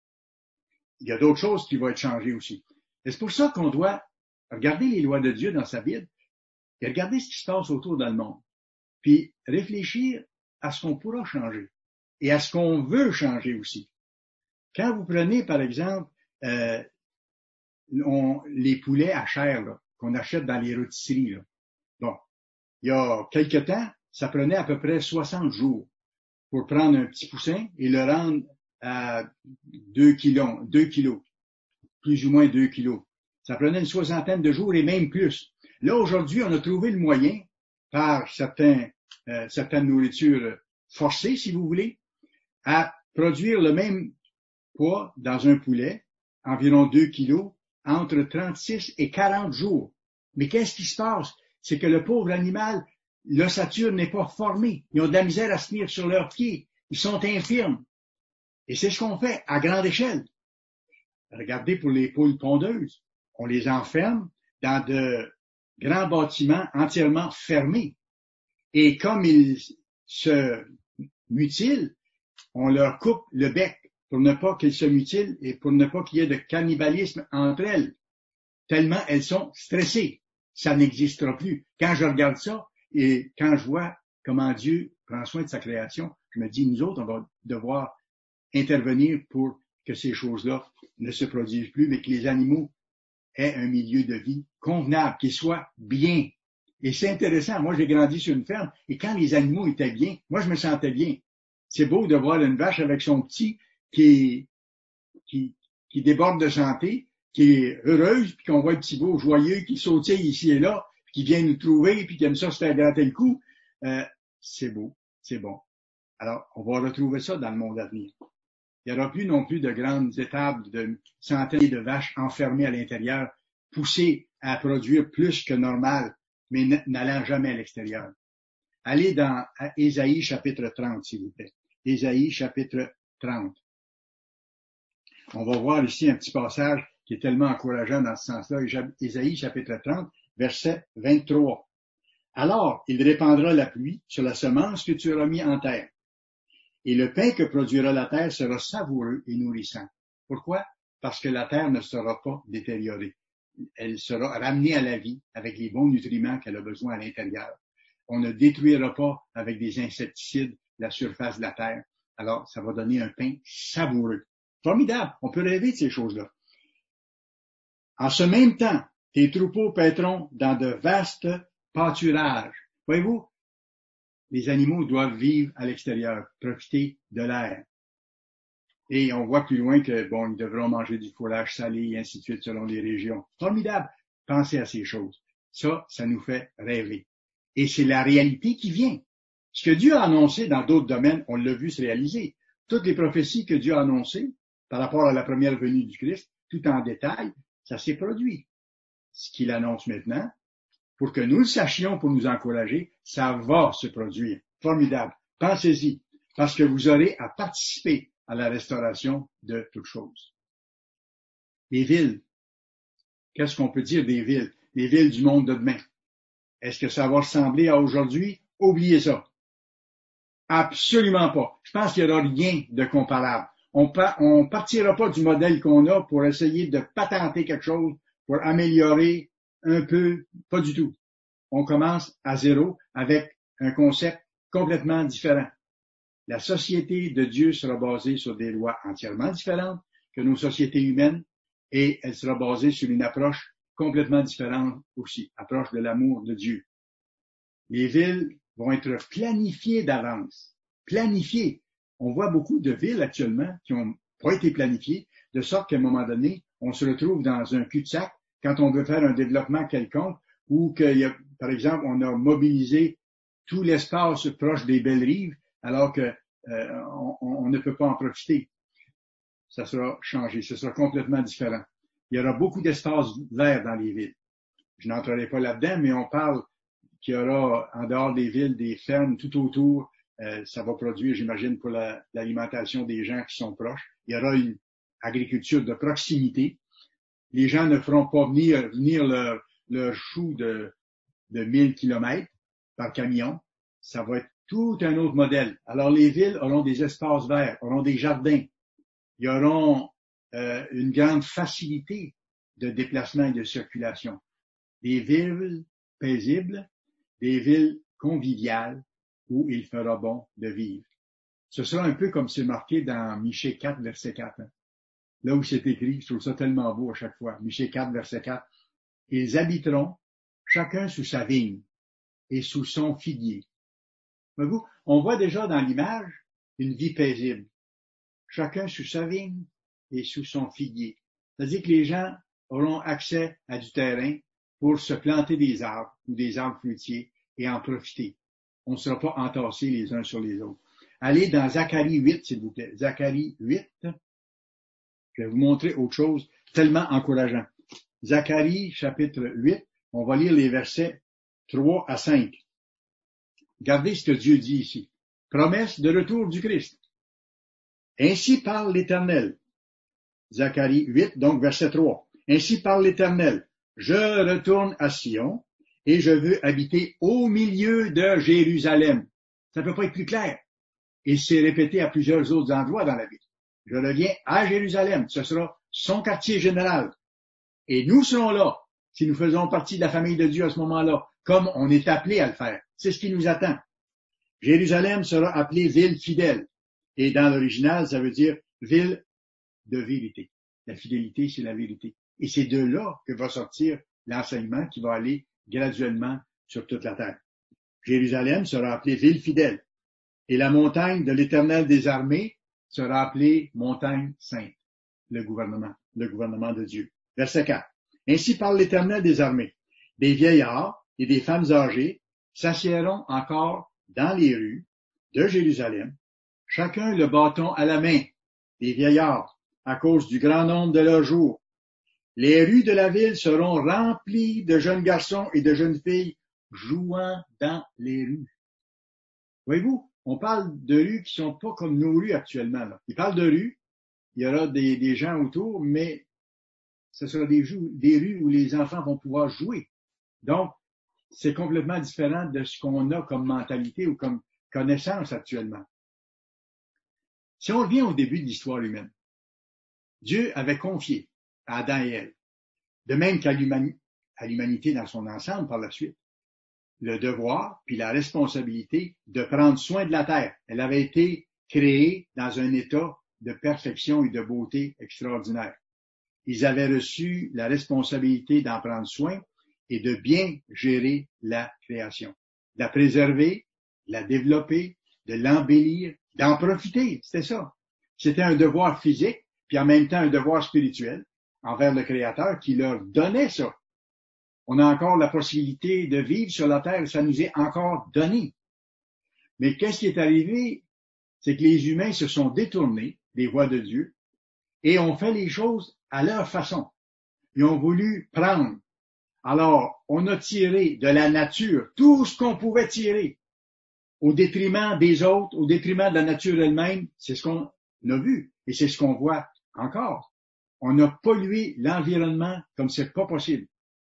Il y a d'autres choses qui vont être changées aussi. Et c'est pour ça qu'on doit regarder les lois de Dieu dans sa Bible et regarder ce qui se passe autour dans le monde. Puis réfléchir à ce qu'on pourra changer et à ce qu'on veut changer aussi. Quand vous prenez, par exemple, euh, on, les poulets à chair là, qu'on achète dans les rôtisseries, là. Bon, il y a quelque temps, ça prenait à peu près soixante jours pour prendre un petit poussin et le rendre à deux kilos, deux kilos, plus ou moins deux kilos. Ça prenait une soixantaine de jours et même plus. Là, aujourd'hui, on a trouvé le moyen, par certains, euh, certaines nourritures forcées, si vous voulez, à produire le même poids dans un poulet, environ deux kilos, entre trente-six et quarante jours. Mais qu'est-ce qui se passe? C'est que le pauvre animal, l'ossature n'est pas formée. Ils ont de la misère à se tenir sur leurs pieds. Ils sont infirmes. Et c'est ce qu'on fait à grande échelle. Regardez pour les poules pondeuses. On les enferme dans de grands bâtiments entièrement fermés. Et comme ils se mutilent, on leur coupe le bec pour ne pas qu'elles se mutilent et pour ne pas qu'il y ait de cannibalisme entre elles. Tellement elles sont stressées. Ça n'existera plus. Quand je regarde ça et quand je vois comment Dieu prend soin de sa création, je me dis, nous autres, on va devoir intervenir pour que ces choses-là ne se produisent plus, mais que les animaux aient un milieu de vie convenable, qu'il soit bien. Et c'est intéressant. Moi, j'ai grandi sur une ferme et quand les animaux étaient bien, moi, je me sentais bien. C'est beau de voir une vache avec son petit qui, qui, qui déborde de santé, qui est heureuse, puis qu'on voit le petit beau joyeux qui sautille ici et là, puis qui vient nous trouver, puis qui aime ça se faire gratter le cou. Euh, c'est beau, c'est bon. Alors, on va retrouver ça dans le monde à venir. Il n'y aura plus non plus de grandes étables de centaines de vaches enfermées à l'intérieur, poussées à produire plus que normal, mais n'allant jamais à l'extérieur. Allez dans Ésaïe chapitre trente, s'il vous plaît. Ésaïe chapitre trente. On va voir ici un petit passage qui est tellement encourageant dans ce sens-là. Ésaïe chapitre trente, verset vingt-trois. Alors, il répandra la pluie sur la semence que tu auras mis en terre. Et le pain que produira la terre sera savoureux et nourrissant. Pourquoi? Parce que la terre ne sera pas détériorée. Elle sera ramenée à la vie avec les bons nutriments qu'elle a besoin à l'intérieur. On ne détruira pas avec des insecticides la surface de la terre. Alors, ça va donner un pain savoureux. Formidable. On peut rêver de ces choses-là. En ce même temps, tes troupeaux paîtront dans de vastes pâturages. Voyez-vous? Les animaux doivent vivre à l'extérieur, profiter de l'air. Et on voit plus loin que, bon, ils devront manger du fourrage salé et ainsi de suite selon les régions. Formidable. Pensez à ces choses. Ça, ça nous fait rêver. Et c'est la réalité qui vient. Ce que Dieu a annoncé dans d'autres domaines, on l'a vu se réaliser. Toutes les prophéties que Dieu a annoncées par rapport à la première venue du Christ, tout en détail, ça s'est produit. Ce qu'il annonce maintenant, pour que nous le sachions, pour nous encourager, ça va se produire. Formidable. Pensez-y, parce que vous aurez à participer à la restauration de toutes choses. Les villes. Qu'est-ce qu'on peut dire des villes? Les villes du monde de demain. Est-ce que ça va ressembler à aujourd'hui? Oubliez ça. Absolument pas. Je pense qu'il n'y aura rien de comparable. On ne partira pas du modèle qu'on a pour essayer de patenter quelque chose, pour améliorer un peu, pas du tout. On commence à zéro avec un concept complètement différent. La société de Dieu sera basée sur des lois entièrement différentes que nos sociétés humaines et elle sera basée sur une approche complètement différente aussi, approche de l'amour de Dieu. Les villes vont être planifiées d'avance. Planifiées. On voit beaucoup de villes actuellement qui n'ont pas été planifiées, de sorte qu'à un moment donné, on se retrouve dans un cul-de-sac quand on veut faire un développement quelconque ou qu'il y a, par exemple, on a mobilisé tout l'espace proche des belles rives alors que euh, on, on ne peut pas en profiter. Ça sera changé, ce sera complètement différent. Il y aura beaucoup d'espaces verts dans les villes. Je n'entrerai pas là-dedans, mais on parle qu'il y aura en dehors des villes des fermes tout autour. Euh, ça va produire, j'imagine, pour la, l'alimentation des gens qui sont proches. Il y aura une agriculture de proximité. Les gens ne feront pas venir, venir leur, leur chou de, de mille kilomètres par camion. Ça va être tout un autre modèle. Alors, les villes auront des espaces verts, auront des jardins. Ils auront euh, une grande facilité de déplacement et de circulation. Des villes paisibles, des villes conviviales où il fera bon de vivre. Ce sera un peu comme c'est marqué dans Michée quatre, verset quatre. Hein. là où c'est écrit, je trouve ça tellement beau à chaque fois. Michée quatre, verset quatre. Ils habiteront chacun sous sa vigne et sous son figuier. Voyez-vous, on voit déjà dans l'image une vie paisible. Chacun sous sa vigne et sous son figuier. C'est-à-dire que les gens auront accès à du terrain pour se planter des arbres ou des arbres fruitiers et en profiter. On ne sera pas entassés les uns sur les autres. Allez dans Zacharie huit, s'il vous plaît. Zacharie huit. Je vais vous montrer autre chose tellement encourageant. Zacharie, chapitre huit, on va lire les versets trois à cinq. Regardez ce que Dieu dit ici. Promesse de retour du Christ. Ainsi parle l'Éternel. Zacharie huit, donc verset trois. Ainsi parle l'Éternel. Je retourne à Sion et je veux habiter au milieu de Jérusalem. Ça ne peut pas être plus clair. Et c'est répété à plusieurs autres endroits dans la Bible. Je reviens à Jérusalem. Ce sera son quartier général. Et nous serons là, si nous faisons partie de la famille de Dieu à ce moment-là, comme on est appelé à le faire. C'est ce qui nous attend. Jérusalem sera appelée ville fidèle. Et dans l'original, ça veut dire ville de vérité. La fidélité, c'est la vérité. Et c'est de là que va sortir l'enseignement qui va aller graduellement sur toute la terre. Jérusalem sera appelée ville fidèle. Et la montagne de l'Éternel des armées sera appelée montagne sainte, le gouvernement, le gouvernement de Dieu. Verset quatre. Ainsi parle l'Éternel des armées. Des vieillards et des femmes âgées s'assiéront encore dans les rues de Jérusalem, chacun le bâton à la main, des vieillards, à cause du grand nombre de leurs jours. Les rues de la ville seront remplies de jeunes garçons et de jeunes filles jouant dans les rues. Voyez-vous, on parle de rues qui sont pas comme nos rues actuellement. Là. Il parle de rues, il y aura des, des gens autour, mais ce sera des, des rues où les enfants vont pouvoir jouer. Donc, c'est complètement différent de ce qu'on a comme mentalité ou comme connaissance actuellement. Si on revient au début de l'histoire humaine, Dieu avait confié à Adam et Ève, de même qu'à l'humanité dans son ensemble par la suite, le devoir puis la responsabilité de prendre soin de la terre. Elle avait été créée dans un état de perfection et de beauté extraordinaire. Ils avaient reçu la responsabilité d'en prendre soin et de bien gérer la création, de la préserver, de la développer, de l'embellir, d'en profiter. C'était ça. C'était un devoir physique, puis en même temps un devoir spirituel envers le Créateur qui leur donnait ça. On a encore la possibilité de vivre sur la terre, ça nous est encore donné. Mais qu'est-ce qui est arrivé? C'est que les humains se sont détournés des voies de Dieu et ont fait les choses à leur façon. Ils ont voulu prendre. Alors, on a tiré de la nature tout ce qu'on pouvait tirer au détriment des autres, au détriment de la nature elle-même. C'est ce qu'on a vu et c'est ce qu'on voit encore. On a pollué l'environnement comme c'est pas possible.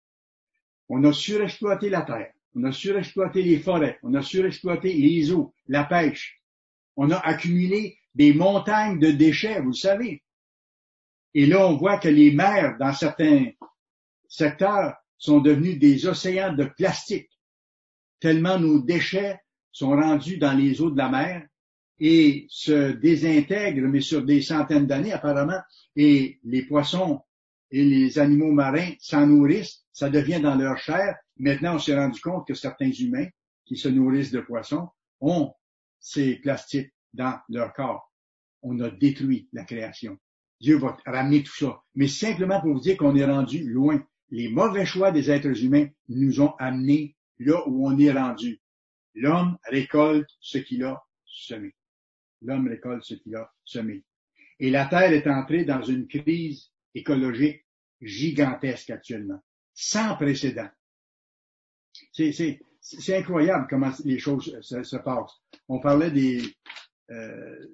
On a surexploité la terre, on a surexploité les forêts, on a surexploité les eaux, la pêche. On a accumulé des montagnes de déchets, vous le savez. Et là, on voit que les mers, dans certains secteurs, sont devenus des océans de plastique, tellement nos déchets sont rendus dans les eaux de la mer et se désintègrent, mais sur des centaines d'années apparemment, et les poissons et les animaux marins s'en nourrissent, ça devient dans leur chair. Maintenant, on s'est rendu compte que certains humains qui se nourrissent de poissons ont ces plastiques dans leur corps. On a détruit la création. Dieu va ramener tout ça. Mais simplement pour vous dire qu'on est rendu loin. Les mauvais choix des êtres humains nous ont amenés là où on est rendu. L'homme récolte ce qu'il a semé. L'homme récolte ce qu'il a semé. Et la Terre est entrée dans une crise écologique gigantesque actuellement, sans précédent. C'est, c'est, c'est incroyable comment les choses se, se passent. On parlait des, euh,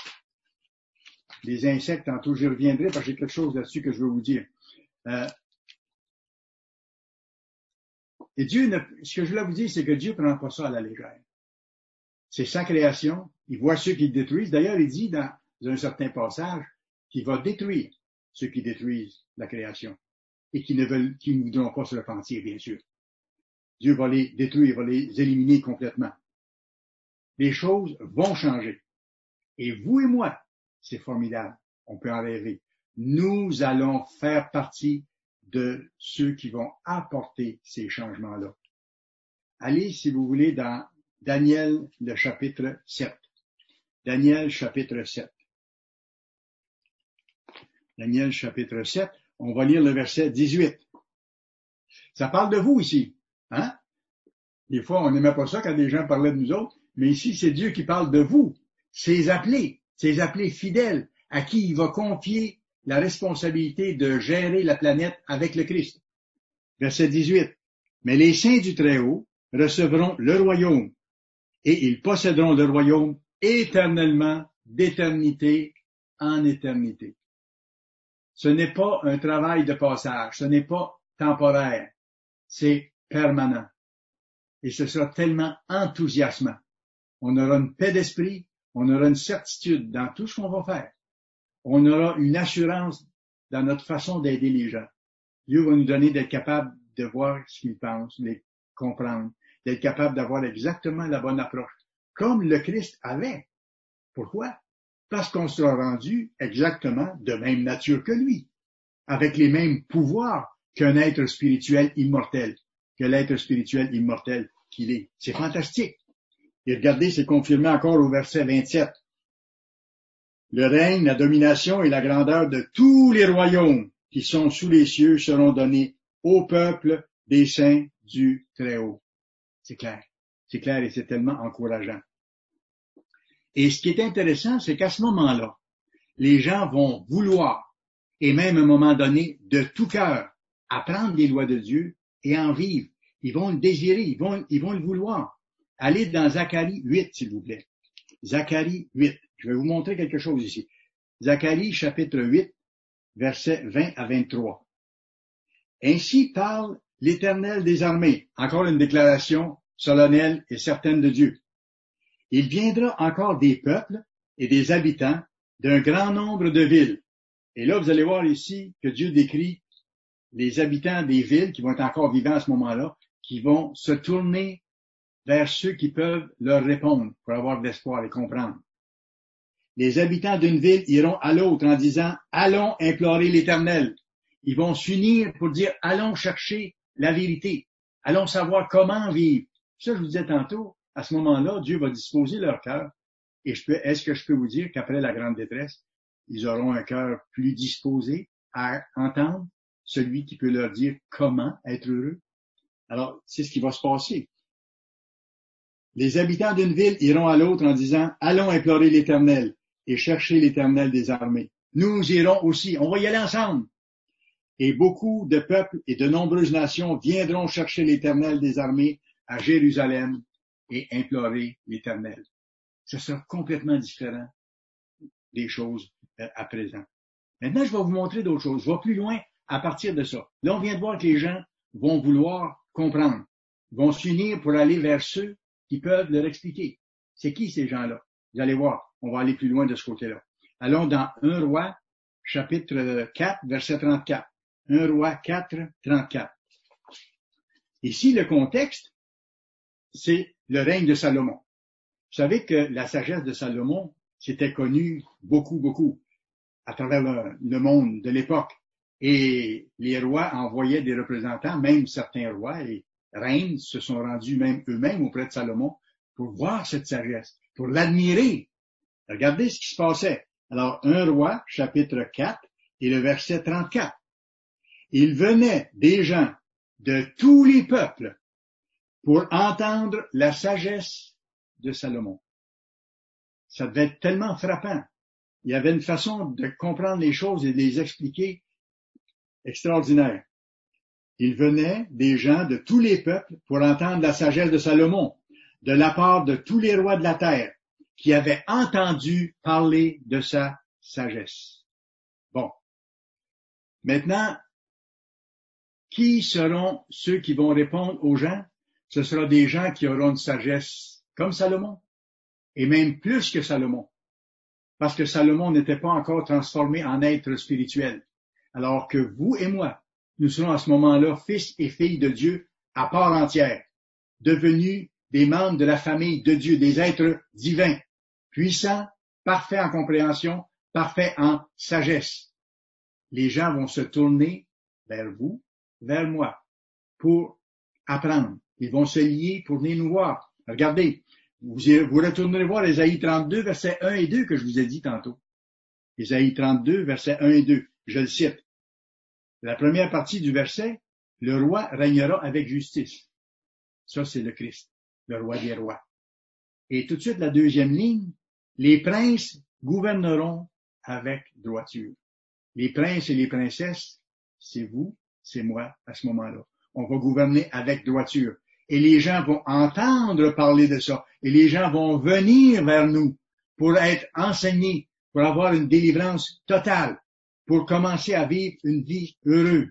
des insectes tantôt, j'y reviendrai parce que j'ai quelque chose là-dessus que je veux vous dire. Euh, et Dieu, ne, ce que je voulais vous dire, c'est que Dieu ne prend pas ça à la légère. C'est sa création, il voit ceux qui le détruisent. D'ailleurs, il dit dans un certain passage qu'il va détruire ceux qui détruisent la création et qui ne veulent, qui ne voudront pas se repentir, bien sûr. Dieu va les détruire, va les éliminer complètement. Les choses vont changer. Et vous et moi, c'est formidable. On peut en rêver. nous allons faire partie de ceux qui vont apporter ces changements-là. Allez, si vous voulez, dans Daniel, le chapitre sept. Daniel, chapitre sept. Daniel, chapitre sept. On va lire le verset dix-huit. Ça parle de vous ici, hein? Des fois, on n'aimait pas ça quand des gens parlaient de nous autres, mais ici, c'est Dieu qui parle de vous, ses appelés, ses appelés fidèles, à qui il va confier la responsabilité de gérer la planète avec le Christ. Verset dix-huit. Mais les saints du Très-Haut recevront le royaume, et ils posséderont le royaume éternellement, d'éternité en éternité. Ce n'est pas un travail de passage, ce n'est pas temporaire, c'est permanent. Et ce sera tellement enthousiasmant. On aura une paix d'esprit, on aura une certitude dans tout ce qu'on va faire. On aura une assurance dans notre façon d'aider les gens. Dieu va nous donner d'être capable de voir ce qu'ils pensent, de les comprendre, d'être capable d'avoir exactement la bonne approche, comme le Christ avait. Pourquoi? Parce qu'on sera rendu exactement de même nature que lui, avec les mêmes pouvoirs qu'un être spirituel immortel, que l'être spirituel immortel qu'il est. C'est fantastique. Et regardez, c'est confirmé encore au verset vingt-sept. Le règne, la domination et la grandeur de tous les royaumes qui sont sous les cieux seront donnés au peuple des saints du Très-Haut. C'est clair. C'est clair et c'est tellement encourageant. Et ce qui est intéressant, c'est qu'à ce moment-là, les gens vont vouloir, et même à un moment donné, de tout cœur, apprendre les lois de Dieu et en vivre. Ils vont le désirer, ils vont, ils vont le vouloir. Allez dans Zacharie huit, s'il vous plaît. Zacharie huit. Je vais vous montrer quelque chose ici. Zacharie, chapitre huit, versets vingt à vingt-trois. Ainsi parle l'Éternel des armées. Encore une déclaration solennelle et certaine de Dieu. Il viendra encore des peuples et des habitants d'un grand nombre de villes. Et là, vous allez voir ici que Dieu décrit les habitants des villes qui vont être encore vivants à ce moment-là, qui vont se tourner vers ceux qui peuvent leur répondre pour avoir de l'espoir et comprendre. Les habitants d'une ville iront à l'autre en disant « Allons implorer l'Éternel ». Ils vont s'unir pour dire « Allons chercher la vérité. Allons savoir comment vivre ». Ça, je vous disais tantôt, à ce moment-là, Dieu va disposer leur cœur. Et je peux, est-ce que je peux vous dire qu'après la grande détresse, ils auront un cœur plus disposé à entendre celui qui peut leur dire comment être heureux? Alors, c'est ce qui va se passer. Les habitants d'une ville iront à l'autre en disant « Allons implorer l'Éternel et chercher l'Éternel des armées. Nous irons aussi, on va y aller ensemble. » Et beaucoup de peuples et de nombreuses nations viendront chercher l'Éternel des armées à Jérusalem et implorer l'Éternel. Ce sera complètement différent des choses à présent. Maintenant, je vais vous montrer d'autres choses. Je vais plus loin à partir de ça. Là, on vient de voir que les gens vont vouloir comprendre, vont s'unir pour aller vers ceux qui peuvent leur expliquer. C'est qui ces gens-là? Vous allez voir, on va aller plus loin de ce côté-là. Allons dans un roi, chapitre quatre, verset trente-quatre. un roi quatre, trente-quatre. Ici, le contexte, c'est le règne de Salomon. Vous savez que la sagesse de Salomon, c'était connu beaucoup, beaucoup à travers le, le monde de l'époque. Et les rois envoyaient des représentants, même certains rois et reines se sont rendus même eux-mêmes auprès de Salomon pour voir cette sagesse, pour l'admirer. Regardez ce qui se passait. Alors, un roi, chapitre quatre, et le verset trente-quatre. Il venait des gens de tous les peuples pour entendre la sagesse de Salomon. Ça devait être tellement frappant. Il y avait une façon de comprendre les choses et de les expliquer extraordinaire. Il venait des gens de tous les peuples pour entendre la sagesse de Salomon, de la part de tous les rois de la terre, qui avaient entendu parler de sa sagesse. Bon. Maintenant, qui seront ceux qui vont répondre aux gens? Ce sera des gens qui auront une sagesse comme Salomon, et même plus que Salomon, parce que Salomon n'était pas encore transformé en être spirituel, alors que vous et moi, nous serons à ce moment-là fils et filles de Dieu à part entière, devenus des membres de la famille de Dieu, des êtres divins, puissants, parfaits en compréhension, parfaits en sagesse. les gens vont se tourner vers vous, vers moi, pour apprendre. Ils vont se lier pour venir nous voir. Regardez, vous, vous retournerez voir Ésaïe trente-deux, versets un et deux que je vous ai dit tantôt. Ésaïe trente-deux, versets un et deux. Je le cite. La première partie du verset, le roi régnera avec justice. Ça, c'est le Christ, le roi des rois. Et tout de suite, la deuxième ligne, les princes gouverneront avec droiture. Les princes et les princesses, c'est vous, c'est moi à ce moment-là. On va gouverner avec droiture. Et les gens vont entendre parler de ça. Et les gens vont venir vers nous pour être enseignés, pour avoir une délivrance totale, pour commencer à vivre une vie heureuse.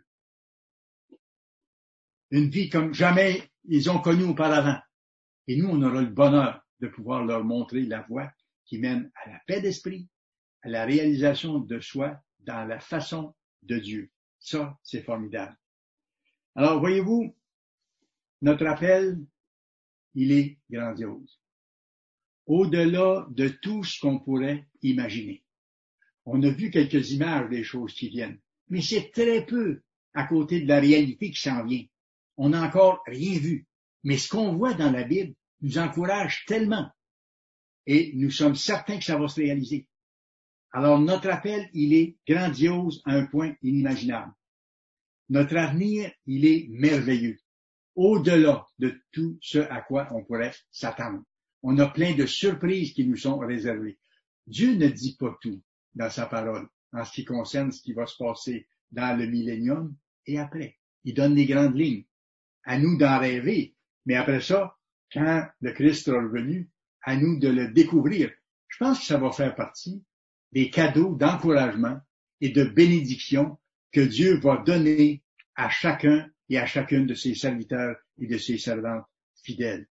Une vie comme jamais ils ont connue auparavant. Et nous, on aura le bonheur de pouvoir leur montrer la voie qui mène à la paix d'esprit, à la réalisation de soi dans la façon de Dieu. Ça, c'est formidable. Alors, voyez-vous, notre appel, il est grandiose. Au-delà de tout ce qu'on pourrait imaginer. On a vu quelques images des choses qui viennent, mais c'est très peu à côté de la réalité qui s'en vient. On n'a encore rien vu. Mais ce qu'on voit dans la Bible nous encourage tellement. Et nous sommes certains que ça va se réaliser. Alors notre appel, il est grandiose à un point inimaginable. Notre avenir, il est merveilleux. Au-delà de tout ce à quoi on pourrait s'attendre. On a plein de surprises qui nous sont réservées. Dieu ne dit pas tout dans sa parole en ce qui concerne ce qui va se passer dans le millénium et après. Il donne les grandes lignes. À nous d'en rêver. Mais après ça, quand le Christ sera revenu, à nous de le découvrir. Je pense que ça va faire partie des cadeaux d'encouragement et de bénédiction que Dieu va donner à chacun et à chacune de ses serviteurs et de ses servantes fidèles.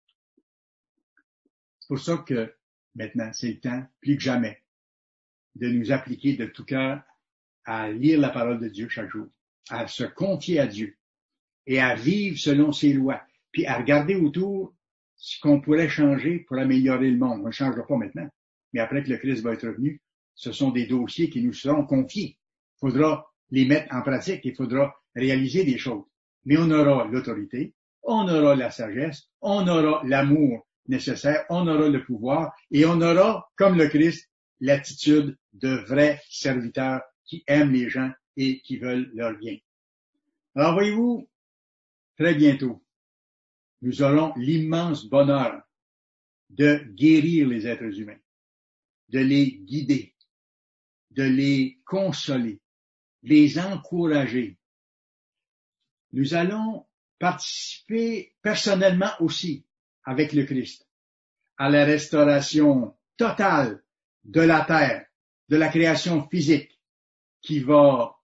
C'est pour ça que maintenant, c'est le temps, plus que jamais, de nous appliquer de tout cœur à lire la parole de Dieu chaque jour, à se confier à Dieu et à vivre selon ses lois, puis à regarder autour ce qu'on pourrait changer pour améliorer le monde. On ne changera pas maintenant, mais après que le Christ va être revenu, ce sont des dossiers qui nous seront confiés. Il faudra les mettre en pratique, il faudra réaliser des choses. Mais on aura l'autorité, on aura la sagesse, on aura l'amour nécessaire, on aura le pouvoir et on aura, comme le Christ, l'attitude de vrais serviteurs qui aiment les gens et qui veulent leur bien. Alors voyez-vous, très bientôt, nous aurons l'immense bonheur de guérir les êtres humains, de les guider, de les consoler, de les encourager. Nous allons participer personnellement aussi avec le Christ à la restauration totale de la terre, de la création physique qui va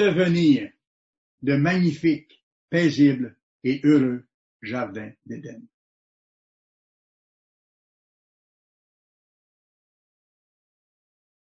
redevenir de magnifiques, paisibles et heureux jardins d'Éden.